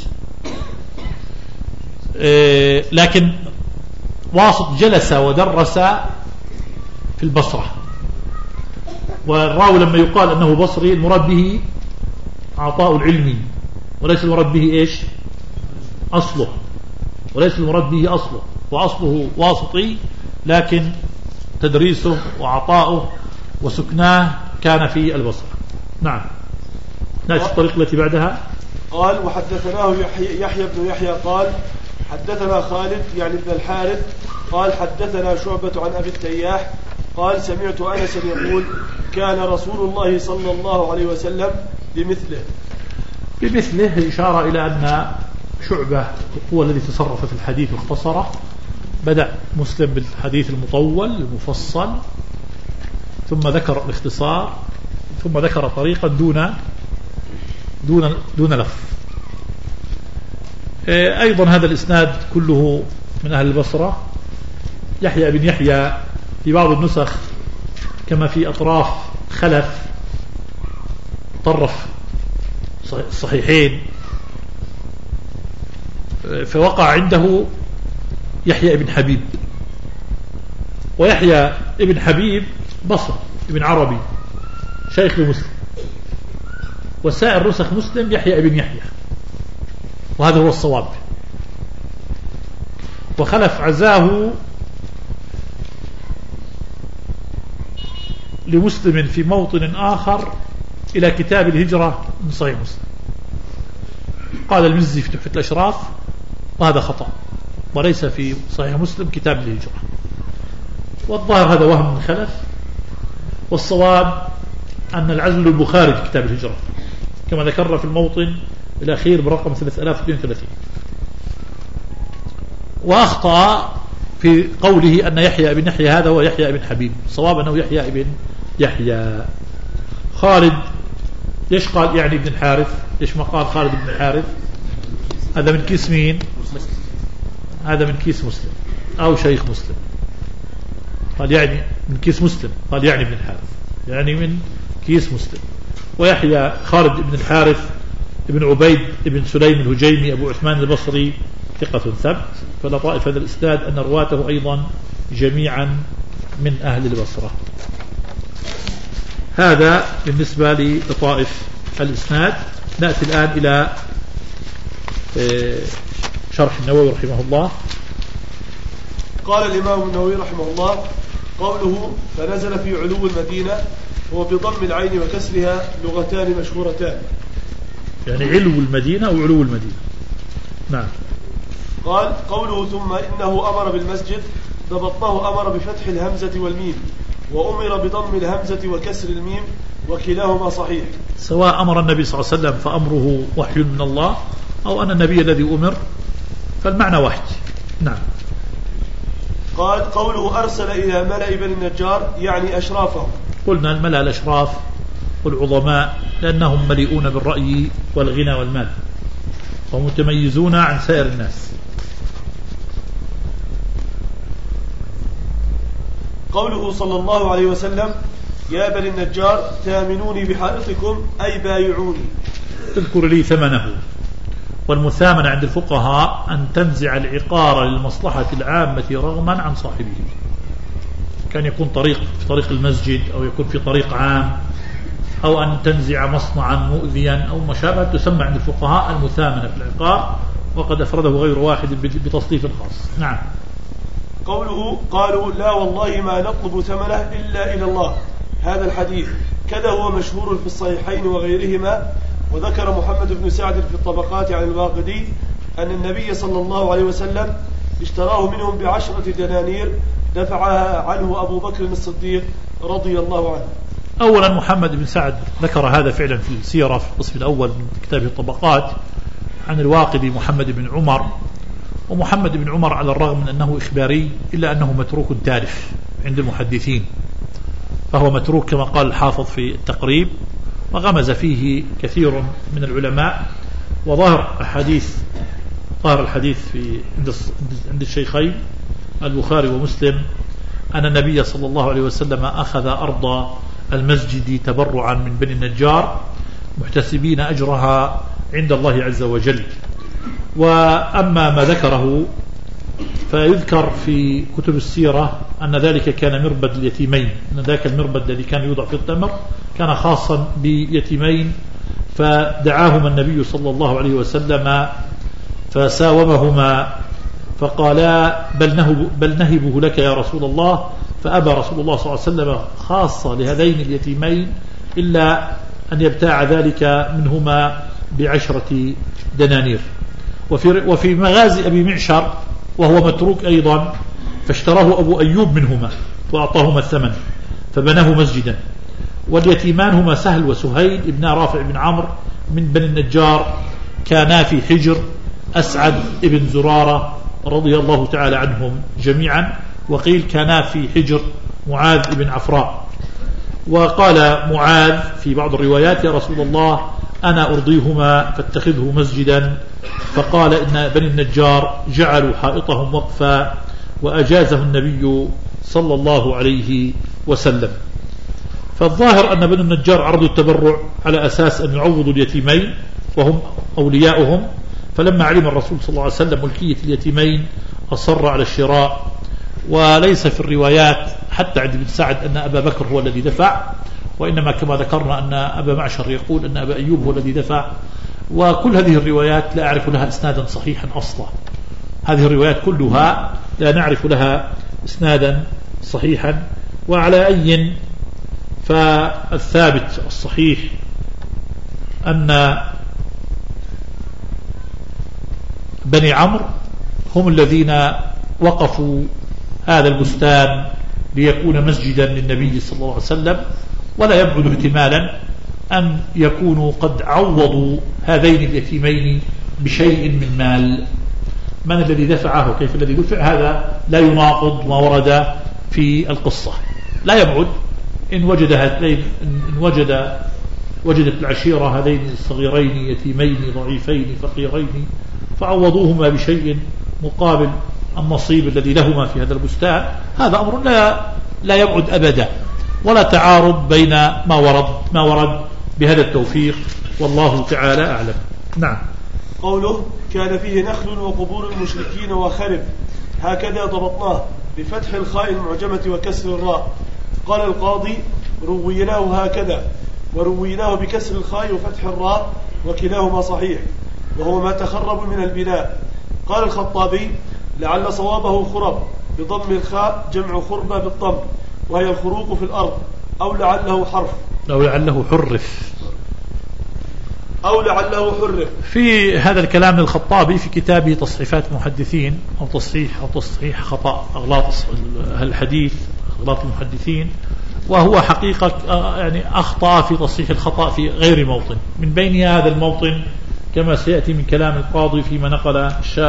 إيه لكن واسط جلس ودرس في البصرة، والراوي لما يقال أنه بصري المراد به عطاء العلمي، وليس المراد به إيش أصله، وليس المراد به أصله، وأصله واسطي لكن تدريسه وعطاؤه وسكناه كان في البصرة. نعم. نأتي الطريق التي بعدها. قال وحدثناه يحيى, يحيى بن يحيى قال حدثنا خالد يعني ابن الحارث قال حدثنا شعبة عن أبي التياح قال سمعت أنس يقول كان رسول الله صلى الله عليه وسلم بمثله. بمثله إشارة إلى أن شعبة هو الذي تصرف في الحديث واختصره. بدأ مسلم بالحديث المطول المفصل، ثم ذكر الاختصار، ثم ذكر طريقا دون دون دون لفظ. أيضا هذا الإسناد كله من أهل البصرة. يحيى بن يحيى في بعض النسخ كما في أطراف خلف طرف الصحيحين، فوقع عنده يحيى بن حبيب، ويحيى ابن حبيب بصر ابن عربي شيخ مسلم، وسائر نسخ مسلم يحيى ابن يحيى، وهذا هو الصواب. وخلف عزاه لمسلم في موطن آخر إلى كتاب الهجرة من صحيح مسلم. قال المزي في تحفة الأشراف وهذا خطأ، وليس في صحيح مسلم كتاب الهجرة، والظاهر هذا وهم من خلف، والصواب أن العزل البخاري في كتاب الهجرة كما ذكرنا في الموطن الأخير برقم ثلاثة آلاف واثنين وثلاثين. وأخطأ في قوله أن يحيى بن يحيى هذا هو يحيى بن حبيب، صواب أنه يحيى بن يحيى. خالد ليش قال يعني ابن الحارث؟ ليش ما قال خالد بن الحارث؟ هذا من كيس مين؟ هذا من كيس مسلم أو شيخ مسلم. قال يعني من كيس مسلم، قال يعني ابن الحارث، يعني من كيس مسلم. ويحيى خالد بن الحارث ابن عبيد ابن سليم الهجيمي أبو عثمان البصري ثقة ثبت. فلطائف هذا الإسناد أن رواته أيضا جميعا من أهل البصرة. هذا بالنسبة للطائف الإسناد. نأتي الآن إلى شرح النووي رحمه الله. قال الإمام النووي رحمه الله قوله فنزل في علو المدينة هو بضم العين وكسرها لغتان مشهورتان، يعني علو المدينة أو علو المدينة. نعم. قال قوله ثم إنه أمر بالمسجد ضبطناه أمر بفتح الهمزة والميم، وأمر بضم الهمزة وكسر الميم، وكلاهما صحيح. سواء أمر النبي صلى الله عليه وسلم فأمره وحي من الله، أو أن النبي الذي أمر فالمعنى واحد. نعم. قال قوله أرسل إلى ملأ بني النجار يعني أشرافهم. قلنا الملأ الأشراف والعظماء لأنهم مليئون بالرأي والغنى والمال ومتميزون عن سائر الناس. قوله صلى الله عليه وسلم يا بني النجار تامنوني بحائطكم أي بايعوني. اذكر لي ثمنه. والمثامنة عند الفقهاء أن تنزع العقار للمصلحة العامة رغما عن صاحبه، كان يكون طريق في طريق المسجد أو يكون في طريق عام أو أن تنزع مصنعا مؤذيا أو ما شابه، تسمى عند الفقهاء المثامنة في العقار، وقد أفرده غير واحد بتصنيف خاص. نعم. قوله قالوا لا والله ما نطلب ثمنه إلا إلى الله، هذا الحديث كذا هو مشهور في الصحيحين وغيرهما. وذكر محمد بن سعد في الطبقات عن الواقدي أن النبي صلى الله عليه وسلم اشتراه منهم بعشرة دنانير دفعها عنه أبو بكر الصديق رضي الله عنه. أولا محمد بن سعد ذكر هذا فعلا في السيرة في القسم الأول من كتابه الطبقات عن الواقدي محمد بن عمر. ومحمد بن عمر على الرغم من أنه إخباري إلا أنه متروك تارف عند المحدثين، فهو متروك كما قال الحافظ في التقريب، وغمز فيه كثير من العلماء. وظهر الحديث ظهر الحديث في عند الشيخين البخاري ومسلم أن النبي صلى الله عليه وسلم أخذ أرض المسجد تبرعا من بني النجار محتسبين أجرها عند الله عز وجل. وأما ما ذكره فيذكر في كتب السيرة أن ذلك كان مربد اليتيمين، أن ذاك المربد الذي كان يوضع في التمر كان خاصا بيتيمين، فدعاهما النبي صلى الله عليه وسلم فساومهما فقالا بل, نهب بل نهبه لك يا رسول الله، فأبى رسول الله صلى الله عليه وسلم خاصة لهذين اليتيمين إلا أن يبتاع ذلك منهما بعشرة دنانير. وفي, وفي مغازي أبي معشر وهو متروك أيضا فاشتراه أبو أيوب منهما وأعطاهما الثمن فبناه مسجدا. واليتيمان هما سهل وسهيل ابن رافع بن عمرو من بني النجار، كانا في حجر أسعد ابن زرارة رضي الله تعالى عنهم جميعا، وقيل كانا في حجر معاذ بن عفراء. وقال معاذ في بعض الروايات يا رسول الله أنا أرضيهما فاتخذه مسجدا، فقال إن بني النجار جعلوا حائطهم وقفا وأجازه النبي صلى الله عليه وسلم. فالظاهر أن بني النجار عرضوا التبرع على أساس أن يعوضوا اليتيمين وهم أولياؤهم، فلما علم الرسول صلى الله عليه وسلم ملكية اليتيمين أصر على الشراء. وليس في الروايات حتى عند ابن سعد أن أبا بكر هو الذي دفع، وإنما كما ذكرنا أن أبا معشر يقول أن أبا أيوب هو الذي دفع. وكل هذه الروايات لا أعرف لها إسنادا صحيحا أصلا، هذه الروايات كلها لا نعرف لها إسنادا صحيحا. وعلى أي فالثابت الصحيح أن بني عمرو هم الذين وقفوا هذا البستان ليكون مسجدا للنبي صلى الله عليه وسلم، ولا يبعد احتمالا أن يكونوا قد عوضوا هذين اليتيمين بشيء من مال. من الذي دفعه كيف الذي دفع هذا لا يناقض ما ورد في القصة، لا يبعد. إن وجد هذين إن وجد وجدت العشيرة هذين الصغيرين يتيمين ضعيفين فقيرين فعوضوهما بشيء مقابل النصيب الذي لهما في هذا البستان، هذا أمر لا لا يبعد أبدا، ولا تعارض بين ما ورد ما ورد بهذا التوفيق، والله تعالى أعلم. نعم. قوله كان فيه نخل وقبور المشركين وخرب، هكذا ضبطناه بفتح الخاء المعجمة وكسر الراء. قال القاضي رويناه هكذا، ورويناه بكسر الخاء وفتح الراء، وكلاهما صحيح، وهو ما تخرب من البناء. قال الخطابي لعل صوابه خرب بضم الخاء جمع خربة بالضم، وهي الخروق في الأرض، أو لعله حرف أو لعله حرف أو لعله حرف. في هذا الكلام الخطابي في كتابه تصحيفات المحدثين أو تصحيح أو تصحيح خطأ أغلاط الحديث أغلاط المحدثين، وهو حقيقة يعني أخطأ في تصحيح الخطأ في غير موطن، من بين هذا الموطن كما سيأتي من كلام القاضي فيما نقل الشارح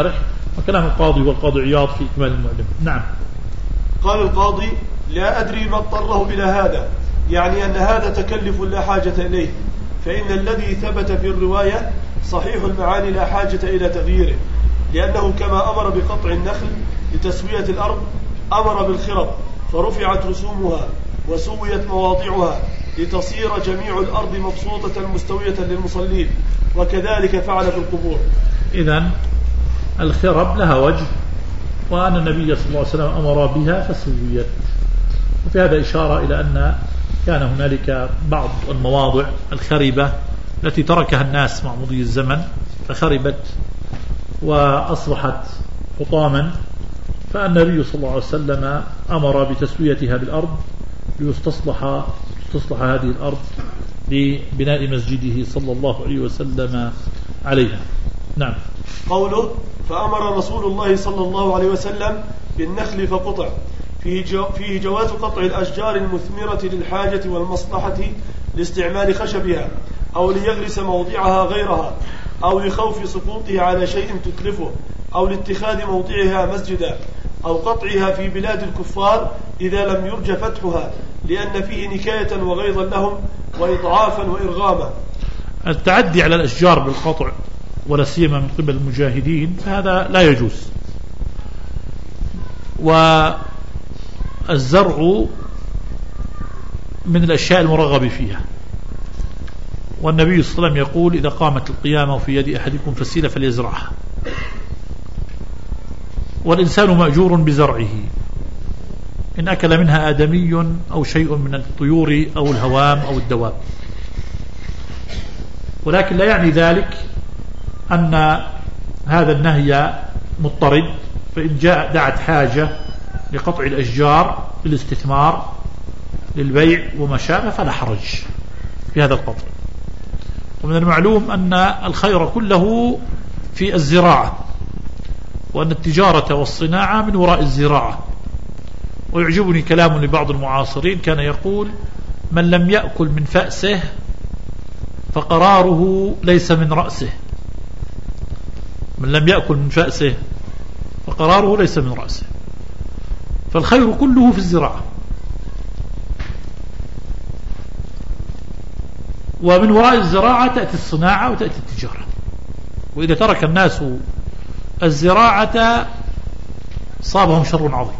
وكلام القاضي والقاضي عياض في إكمال المعلم. نعم. قال القاضي: لا أدري ما اضطره إلى هذا، يعني أن هذا تكلف لا حاجة إليه، فإن الذي ثبت في الرواية صحيح المعاني لا حاجة إلى تغييره، لأنه كما أمر بقطع النخل لتسوية الأرض أمر بالخرب فرفعت رسومها وسويت مواضعها لتصير جميع الأرض مبسوطة مستوية للمصلين، وكذلك فعل في القبور. إذن الخرب لها وجه، وأن النبي صلى الله عليه وسلم أمر بها فسويت. وفي هذا إشارة إلى أن كان هنالك بعض المواضع الخربة التي تركها الناس مع مضي الزمن فخربت وأصبحت حطاما، فالنبي صلى الله عليه وسلم أمر بتسويتها بالأرض ليستصلح تستصلح هذه الأرض لبناء مسجده صلى الله عليه وسلم عليها. نعم. قوله: فأمر رسول الله صلى الله عليه وسلم بالنخل فقطع، فيه, جو فيه جواز قطع الأشجار المثمرة للحاجة والمصلحة لاستعمال خشبها، أو ليغرس موضعها غيرها، أو لخوف سقوطه على شيء تتلفه، أو لاتخاذ موضعها مسجدا، أو قطعها في بلاد الكفار إذا لم يرج فتحها، لأن فيه نكاية وغيظا لهم وإضعافا وإرغاما. التعدي على الأشجار بالقطع ولا سيما من قبل المجاهدين فهذا لا يجوز. والزرع من الأشياء المرغب فيها، والنبي صلى الله عليه وسلم يقول: إذا قامت القيامة وفي يد أحدكم فسيلة فليزرعها. والإنسان مأجور بزرعه، إن أكل منها آدمي أو شيء من الطيور أو الهوام أو الدواب. ولكن لا يعني ذلك أن هذا النهي مضطرد، فإن جاء دعت حاجة لقطع الأشجار للاستثمار للبيع وما شابه فلا حرج في هذا القطع. ومن المعلوم أن الخير كله في الزراعة، وأن التجارة والصناعة من وراء الزراعة. ويعجبني كلام لبعض المعاصرين كان يقول: من لم يأكل من فأسه فقراره ليس من رأسه. من لم يأكل من فأسه فقراره ليس من رأسه. فالخير كله في الزراعة، ومن وراء الزراعة تأتي الصناعة وتأتي التجارة. وإذا ترك الناس الزراعة صابهم شر عظيم،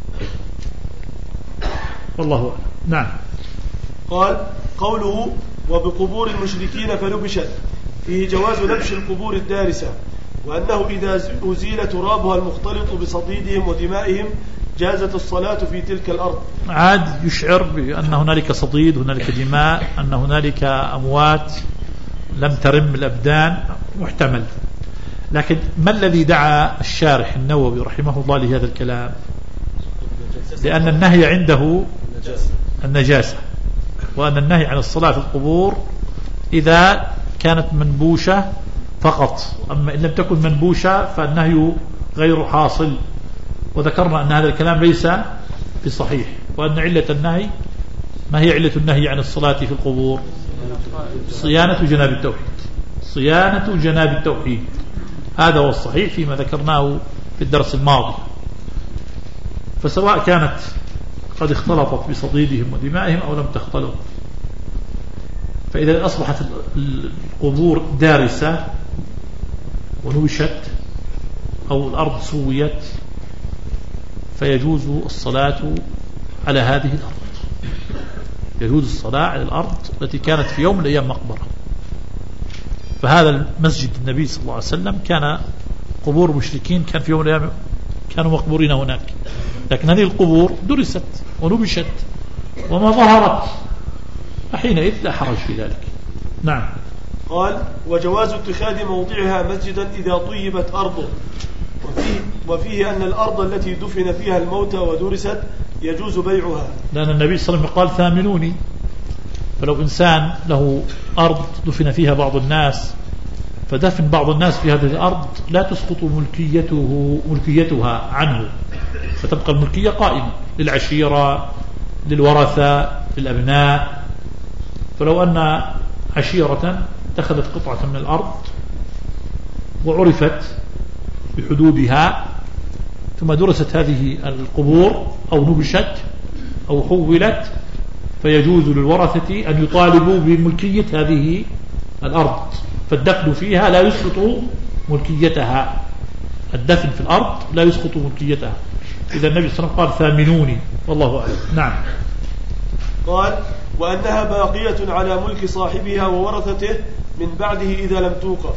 والله أعلم. نعم. قال: قوله: وبقبور المشركين فنبشت، فيه جواز نبش القبور الدارسة، وأنه إذا أزيل ترابها المختلط بصديدهم ودمائهم جازت الصلاة في تلك الأرض. عاد يشعر بأن هنالك صديد، هنالك دماء، أن هنالك أموات لم ترم الأبدان، محتمل. لكن ما الذي دعا الشارح النووي رحمه الله لهذا الكلام؟ لأن النهي عنده النجاسة، وأن النهي عن الصلاة في القبور إذا كانت منبوشة فقط، أما إن لم تكن منبوشة فالنهي غير حاصل. وذكرنا أن هذا الكلام ليس بصحيح، وأن علة النهي ما هي علة النهي عن الصلاة في القبور؟ صيانة جناب التوحيد، صيانة جناب التوحيد، هذا هو الصحيح فيما ذكرناه في الدرس الماضي. فسواء كانت قد اختلطت بصديدهم ودمائهم أو لم تختلط، فإذا أصبحت القبور دارسة ونوشت أو الأرض سويت فيجوز الصلاة على هذه الأرض، يجوز الصلاة على الأرض التي كانت في يوم من الأيام مقبرة. فهذا المسجد النبي صلى الله عليه وسلم كان قبور مشركين، كان في يوم من الأيام كانوا مقبورين هناك، لكن هذه القبور درست ونبشت وما ظهرت، فحينئذ لا حرج في ذلك. نعم. قال: وجواز اتخاذ موضعها مسجدا إذا طيبت أرضه، وفيه, وفيه أن الأرض التي دفن فيها الموتى ودرست يجوز بيعها، لأن النبي صلى الله عليه وسلم قال: ثامنوني. فلو إنسان له أرض دفن فيها بعض الناس، فدفن بعض الناس في هذه الأرض لا تسقط ملكيته ملكيتها عنه، فتبقى الملكية قائمة للعشيرة، للورثة، للأبناء. فلو أن عشيرة اتخذت قطعة من الأرض وعرفت بحدودها، ثم درست هذه القبور أو نبشت أو حولت، فيجوز للورثة أن يطالبوا بملكية هذه الأرض، فالدفن فيها لا يسقط ملكيتها، الدفن في الأرض لا يسقط ملكيتها. إذا النبي صلى الله عليه وسلم قال ثامنوني، والله أعلم. نعم. قال وأنها باقية على ملك صاحبها وورثته من بعده إذا لم توقف.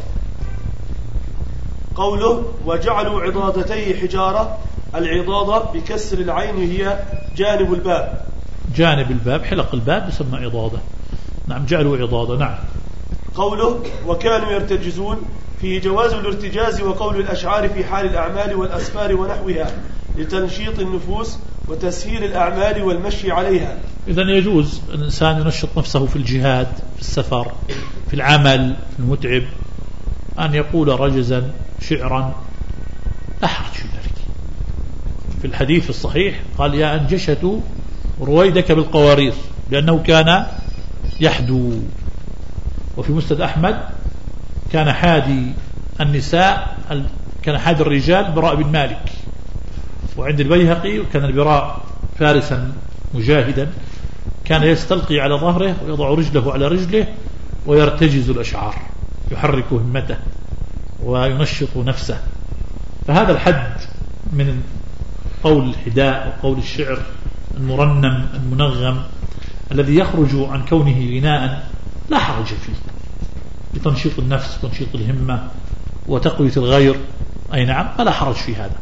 قوله وجعلوا عضادتي حجارة، العضادة بكسر العين هي جانب الباب، جانب الباب، حلق الباب يسمى عضادة. نعم، جعلوا عضادة. نعم. قوله وكانوا يرتجزون، فيه جواز الارتجاز وقول الأشعار في حال الأعمال والأسفار ونحوها لتنشيط النفوس وتسهيل الأعمال والمشي عليها. إذن يجوز الإنسان ينشط نفسه في الجهاد، في السفر، في العمل المتعب، أن يقول رجزا شعرا، لا حرج في ذلك. في الحديث الصحيح قال يا أنجشة رويدك بالقوارير، لأنه كان يحدو. وفي مسند أحمد كان حادي النساء، كان حادي الرجال براء بن مالك. وعند البيهقي كان البراء فارسا مجاهدا، كان يستلقي على ظهره ويضع رجله على رجله ويرتجز الأشعار، يحرك همته وينشط نفسه. فهذا الحد من قول الحداء وقول الشعر المرنم المنغم الذي يخرج عن كونه غناء لا حرج فيه، لتنشيط النفس وتنشيط الهمة وتقوية الغير. أي نعم، فلا حرج في هذا.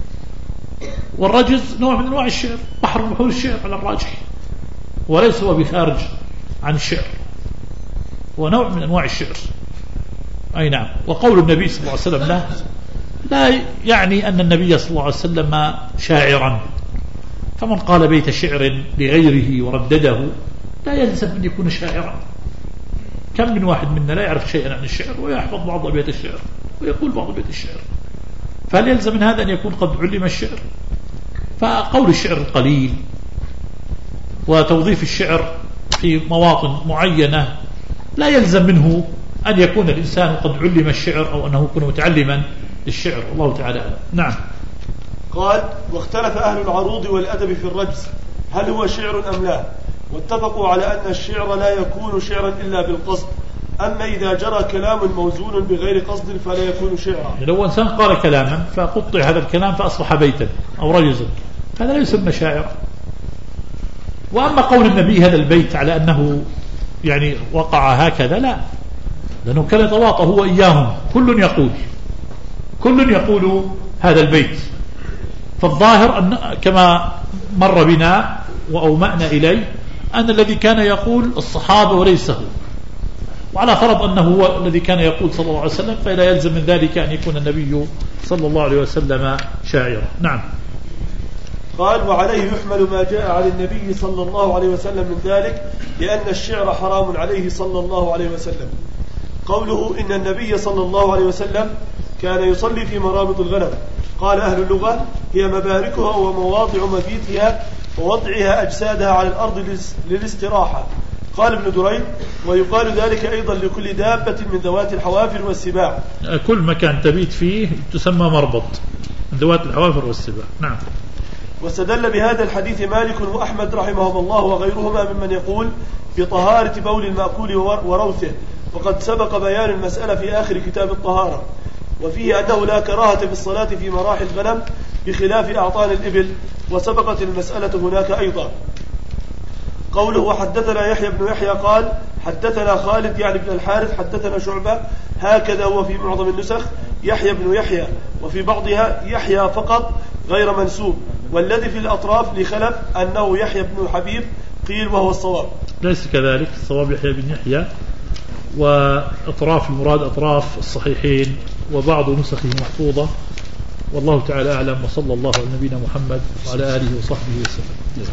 والرجز نوع من أنواع الشعر، بحر من بحور الشعر على الراجح، وليس هو بخارج عن الشعر، ونوع من أنواع الشعر. أي نعم. وقول النبي صلى الله عليه وسلم لا لا يعني أن النبي صلى الله عليه وسلم شاعرا، فمن قال بيت شعر لغيره وردده لا يلزم أن يكون شاعرا. كم من واحد منا لا يعرف شيئا عن الشعر ويحفظ بعض أبيات الشعر ويقول بعض أبيات الشعر، فهل يلزم من هذا أن يكون قد علم الشعر؟ فقول الشعر القليل وتوظيف الشعر في مواطن معينة لا يلزم منه أن يكون الإنسان قد علم الشعر أو أنه يكون متعلما للشعر. الله تعالى. نعم. قال واختلف أهل العروض والأدب في الرجز، هل هو شعر أم لا؟ واتفقوا على أن الشعر لا يكون شعرا إلا بالقصد، أما إذا جرى كلام موزون بغير قصد فلا يكون شعرا. لو إنسان قال كلاما فقطع هذا الكلام فأصبح بيتا أو رجزا، هذا لا يسمى شاعرا. وأما قول النبي هذا البيت على أنه يعني وقع هكذا، لا، لأنه كان يتواطى هو إياهم، كل يقول كل يقول هذا البيت. فالظاهر أن كما مر بنا وأومأنا إليه أن الذي كان يقول الصحابة وليس هو، وعلى فرض أنه هو الذي كان يقول صلى الله عليه وسلم، فلا يلزم من ذلك أن يكون النبي صلى الله عليه وسلم شاعرا. نعم. قال وعليه يحمل ما جاء عن النبي صلى الله عليه وسلم من ذلك، لأن الشعر حرام عليه صلى الله عليه وسلم. قوله إن النبي صلى الله عليه وسلم كان يصلي في مرابط الغنم، قال أهل اللغة هي مباركها ومواضع مبيتها ووضعها أجسادها على الأرض للاستراحة. قال ابن دريد ويقال ذلك أيضا لكل دابة من ذوات الحوافر والسباع، كل مكان تبيت فيه تسمى مربط من ذوات الحوافر والسباع. نعم. واستدل بهذا الحديث مالك وأحمد رحمهم الله وغيرهما ممن يقول بطهارة بول المأكول وروثه، وقد سبق بيان المسألة في آخر كتاب الطهارة، وفيه أنه لا كراهة في الصلاة في مراحل الغنم بخلاف أعطان الإبل، وسبقت المسألة هناك أيضا. قوله وحدثنا يحيى بن يحيى قال حدثنا خالد يعني بن الحارث حدثنا شعبة، هكذا هو في معظم النسخ يحيى بن يحيى، وفي بعضها يحيى فقط غير منسوب، والذي في الأطراف لخلف أنه يحيى بن حبيب قيل وهو الصواب. ليس كذلك، الصواب يحيى بن يحيى، وأطراف المراد أطراف الصحيحين، وبعض نسخه محفوظة، والله تعالى أعلم. وصلى الله على نبينا محمد وعلى آله وصحبه وسلم.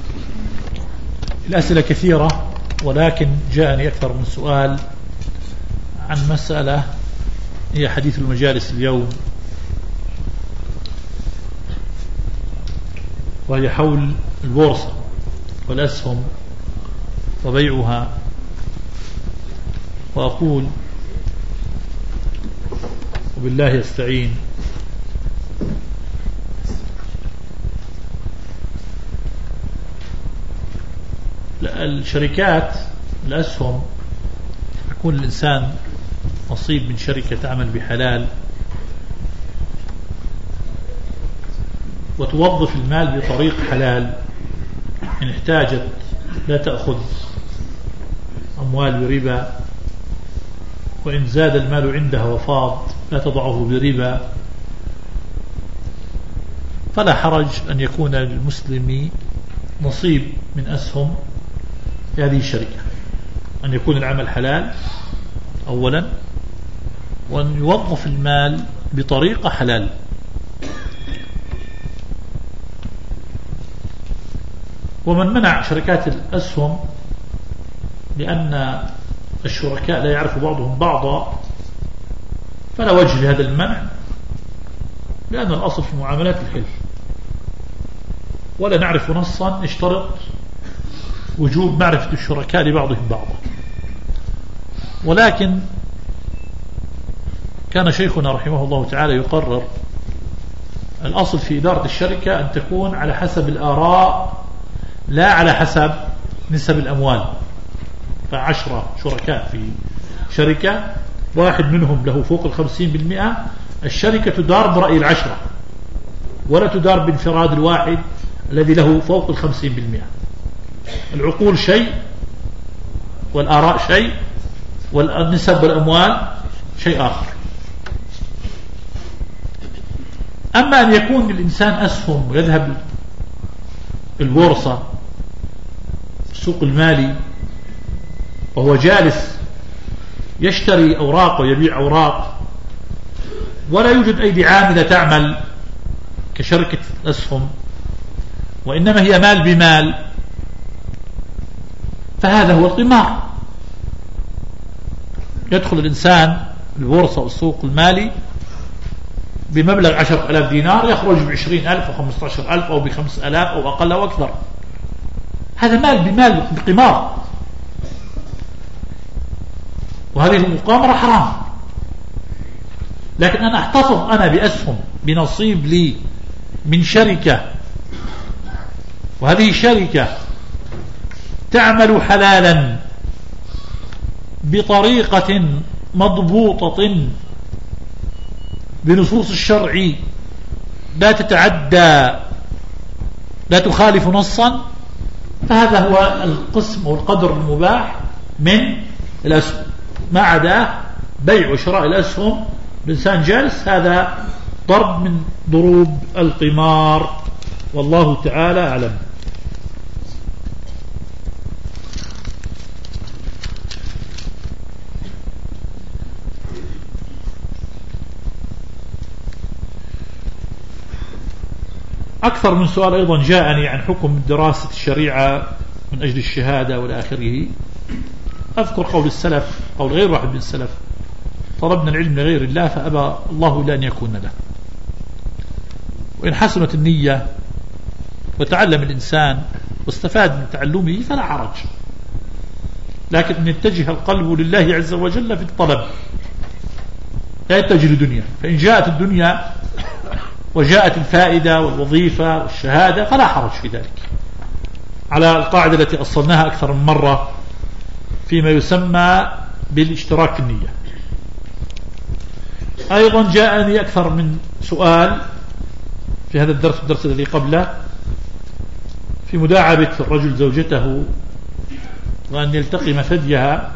الأسئلة كثيرة، ولكن جاءني أكثر من سؤال عن مسألة هي حديث المجالس اليوم، وهي حول البورصة والأسهم وبيعها. وأقول وبالله يستعين الشركات الأسهم يكون الإنسان نصيب من شركة تعمل بحلال وتوظف المال بطريق حلال، إن احتاجت لا تأخذ أموال بربا، وإن زاد المال عندها وفاض لا تضعه بربا، فلا حرج أن يكون للمسلم نصيب من أسهم هذه الشركة، أن يكون العمل حلال أولا، وأن يوظف المال بطريقة حلال. ومن منع شركات الأسهم لأن الشركاء لا يعرف بعضهم بعضا فلا وجه لهذا المنع، لأن الأصل في معاملات الحلف، ولا نعرف نصا اشترط وجوب معرفة الشركاء لبعضهم بعضا. ولكن كان شيخنا رحمه الله تعالى يقرر الأصل في إدارة الشركة أن تكون على حسب الآراء لا على حسب نسب الأموال. فعشرة شركاء في شركة، واحد منهم له فوق الخمسين بالمئة، الشركة تدار برأي العشرة ولا تدار بانفراد الواحد الذي له فوق الخمسين بالمئة. العقول شيء والآراء شيء والنسب والأموال شيء آخر. أما أن يكون للإنسان أسهم ويذهب البورصة السوق المالي وهو جالس يشتري أوراق ويبيع أوراق ولا يوجد أيدي عاملة تعمل كشركة أسهم، وإنما هي مال بمال، فهذا هو القمار. يدخل الإنسان البورصة والسوق المالي بمبلغ عشرة ألاف دينار، يخرج بعشرين ألف وخمسة عشر ألف أو بخمس ألاف أو أقل أو أكثر. هذا مال بمال بقمار، وهذه المقامرة حرام. لكن أنا أحتفظ أنا بأسهم بنصيب لي من شركة، وهذه شركة تعمل حلالا بطريقة مضبوطة بنصوص الشرع لا تتعدى لا تخالف نصا، فهذا هو القسم والقدر المباح من الأسهم. ما عدا بيع وشراء الأسهم الإنسان جالس، هذا ضرب من ضروب القمار، والله تعالى أعلم. أكثر من سؤال أيضا جاءني عن حكم دراسة الشريعة من أجل الشهادة والى آخره. أذكر قول السلف، قول غير واحد من السلف: طلبنا العلم لغير الله فأبى الله إلا أن يكون له. وإن حسنت النية وتعلم الإنسان واستفاد من تعلمه فلا حرج، لكن أن يتجه القلب لله عز وجل في الطلب، لا يتجه لدنيا. فإن جاءت الدنيا وجاءت الفائدة والوظيفة والشهادة فلا حرج في ذلك، على القاعدة التي أصلناها أكثر من مرة فيما يسمى بالاشتراك النية. أيضا جاءني أكثر من سؤال في هذا الدرس والدرس الذي قبله في مداعبة الرجل زوجته وأن يلتقم ثديها،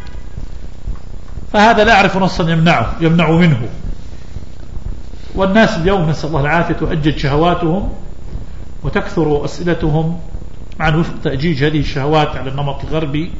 فهذا لا أعرف نصا يمنعه يمنع منه. والناس اليوم نسأل الله العافية تؤجج شهواتهم وتكثر أسئلتهم عن وفق تأجيج هذه الشهوات على النمط الغربي.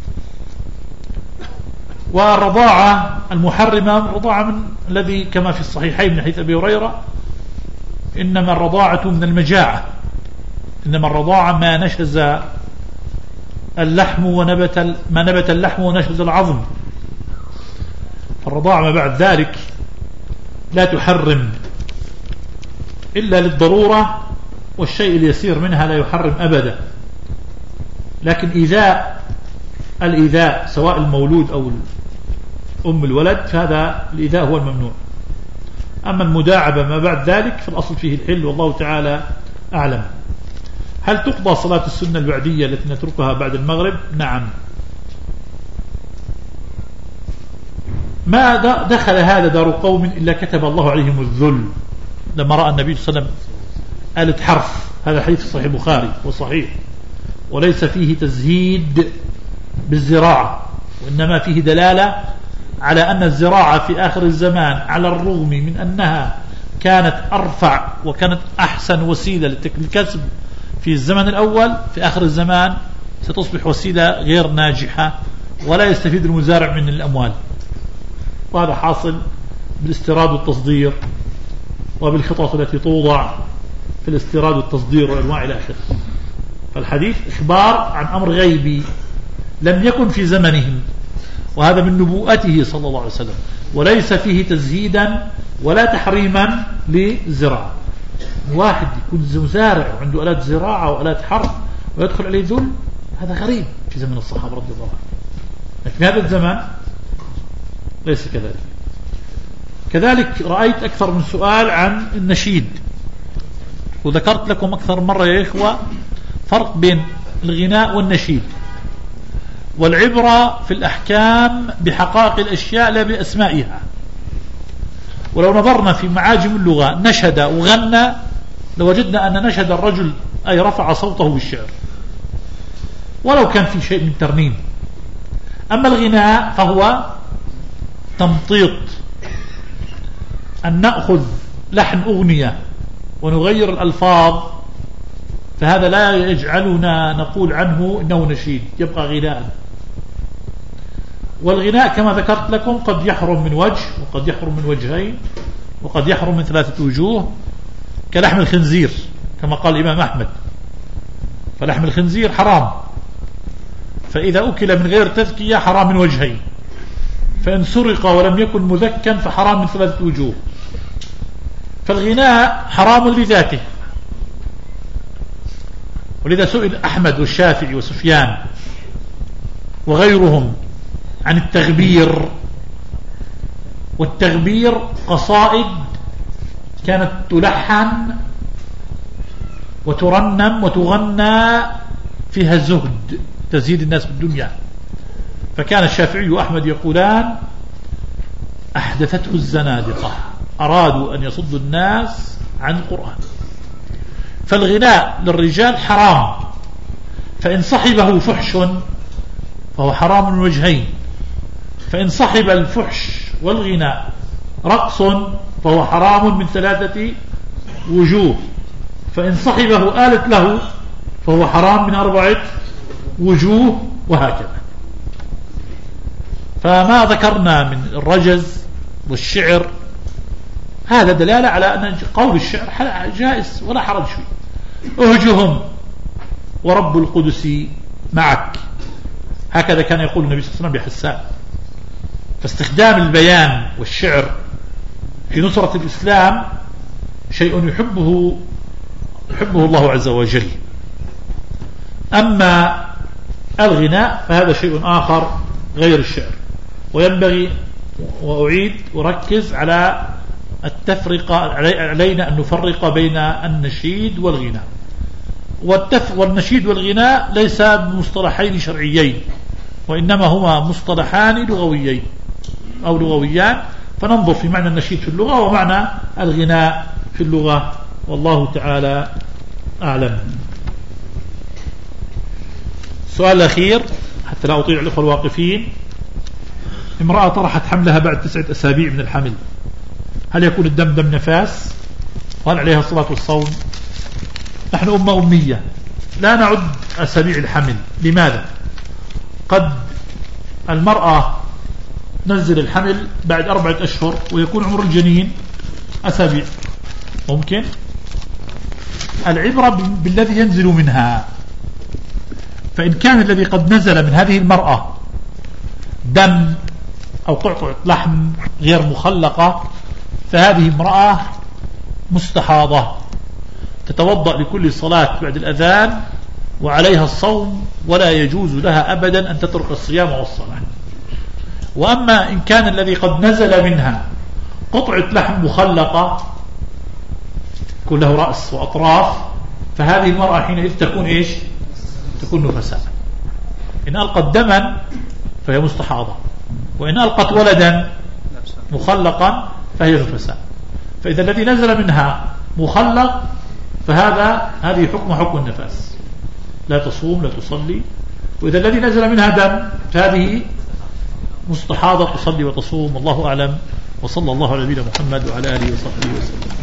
والرضاعة المحرمة الرضاعة من الذي كما في الصحيحين من حديث أبي هريرة: إنما الرضاعة من المجاعة، إنما الرضاعة ما نشز اللحم ونبت ما نبت اللحم ونشز العظم. الرضاعة ما بعد ذلك لا تحرم إلا للضرورة، والشيء اليسير منها لا يحرم أبدا. لكن إيذاء الإيذاء سواء المولود أو أم الولد فهذا الإيذاء هو الممنوع. أما المداعبة ما بعد ذلك فالأصل فيه الحل، والله تعالى أعلم. هل تقضى صلاة السنة البعدية التي نتركها بعد المغرب؟ نعم. ما دخل هذا دار قوم إلا كتب الله عليهم الذل لما رأى النبي صلى الله عليه وسلم آلة حرف. هذا حديث صحيح البخاري وصحيح، وليس فيه تزهيد بالزراعة، وإنما فيه دلالة على أن الزراعة في آخر الزمان على الرغم من أنها كانت أرفع وكانت أحسن وسيلة للكسب في الزمن الأول، في آخر الزمان ستصبح وسيلة غير ناجحة ولا يستفيد المزارع من الأموال. وهذا حاصل بالاستيراد والتصدير وبالخطط التي توضع في الاستيراد والتصدير والأنواع إلى آخره. فالحديث إخبار عن أمر غيبي لم يكن في زمنهم، وهذا من نبوءته صلى الله عليه وسلم، وليس فيه تزهيدا ولا تحريما للزراعة. واحد يكون مزارع وعنده آلات زراعة وآلات حرث ويدخل عليه ذل، هذا غريب في زمن الصحابة رضي الله عنهم، لكن في هذا الزمان ليس كذلك. كذلك رأيت أكثر من سؤال عن النشيد، وذكرت لكم أكثر مرة يا إخوة فرق بين الغناء والنشيد، والعبرة في الأحكام بحقائق الأشياء لا بأسمائها. ولو نظرنا في معاجم اللغة نشد وغنى لوجدنا أن نشد الرجل أي رفع صوته بالشعر ولو كان في شيء من ترنيم. أما الغناء فهو تمطيط، أن نأخذ لحن أغنية ونغير الألفاظ، فهذا لا يجعلنا نقول عنه إنه نشيد، يبقى غناء. والغناء كما ذكرت لكم قد يحرم من وجه وقد يحرم من وجهين وقد يحرم من ثلاثة وجوه، كلحم الخنزير كما قال الإمام أحمد، فلحم الخنزير حرام، فإذا أكل من غير تذكية حرام من وجهين، فإن سرق ولم يكن مذكا فحرام من ثلاثة وجوه. فالغناء حرام لذاته، ولذا سئل أحمد والشافعي وسفيان وغيرهم عن التغبير، والتغبير قصائد كانت تلحن وترنم وتغنى فيها الزهد تزيد الناس بالدنيا. فكان الشافعي وأحمد يقولان أحدثته الزنادقة، أرادوا أن يصدوا الناس عن القرآن. فالغناء للرجال حرام، فإن صحبه فحش فهو حرام من وجهين، فإن صحب الفحش والغناء رقص فهو حرام من ثلاثة وجوه، فإن صحبه آلة له فهو حرام من أربعة وجوه، وهكذا. فما ذكرنا من الرجز والشعر هذا دلالة على أن قول الشعر جائز ولا حرج فيه. أهجهم ورب القدس معك، هكذا كان يقول النبي صلى الله عليه وسلم بحسان. فاستخدام البيان والشعر في نصرة الإسلام شيء يحبه يحبه الله عز وجل. أما الغناء فهذا شيء آخر غير الشعر. وينبغي وأعيد وركز على التفرقة، علينا أن نفرق بين النشيد والغناء. والتف والنشيد والغناء ليس بمصطلحين شرعيين، وإنما هما مصطلحان لغويين أو لغويان، فننظر في معنى النشيد في اللغة ومعنى الغناء في اللغة، والله تعالى أعلم. السؤال الأخير حتى لا أطيع الأخوة الواقفين: امرأة طرحت حملها بعد تسعة أسابيع من الحمل، هل يكون الدم دم نفاس؟ وهل عليها الصلاة والصوم؟ نحن أمة أمية لا نعد أسابيع الحمل. لماذا؟ قد المرأة تنزل الحمل بعد أربعة أشهر ويكون عمر الجنين أسابيع، ممكن. العبرة بالذي ينزل منها، فإن كان الذي قد نزل من هذه المرأة دم أو قطعة لحم غير مخلقة فهذه امرأة مستحاضة تتوضأ لكل صلاة بعد الأذان وعليها الصوم، ولا يجوز لها أبدا أن تترك الصيام والصلاة. وأما إن كان الذي قد نزل منها قطعة لحم مخلقة يكون له رأس وأطراف فهذه المرأة حينئذ تكون إيش؟ تكون نفساء. إن ألقت دما فهي مستحاضة، وإن ألقت ولدا مخلقا فهي نفساء. فإذا الذي نزل منها مخلق فهذا هذه حكم حكم النفاس، لا تصوم لا تصلي. وإذا الذي نزل منها دم فهذه مستحاضة تصلي وتصوم. والله أعلم، وصلى الله على نبينا محمد وعلى آله وصحبه وسلم.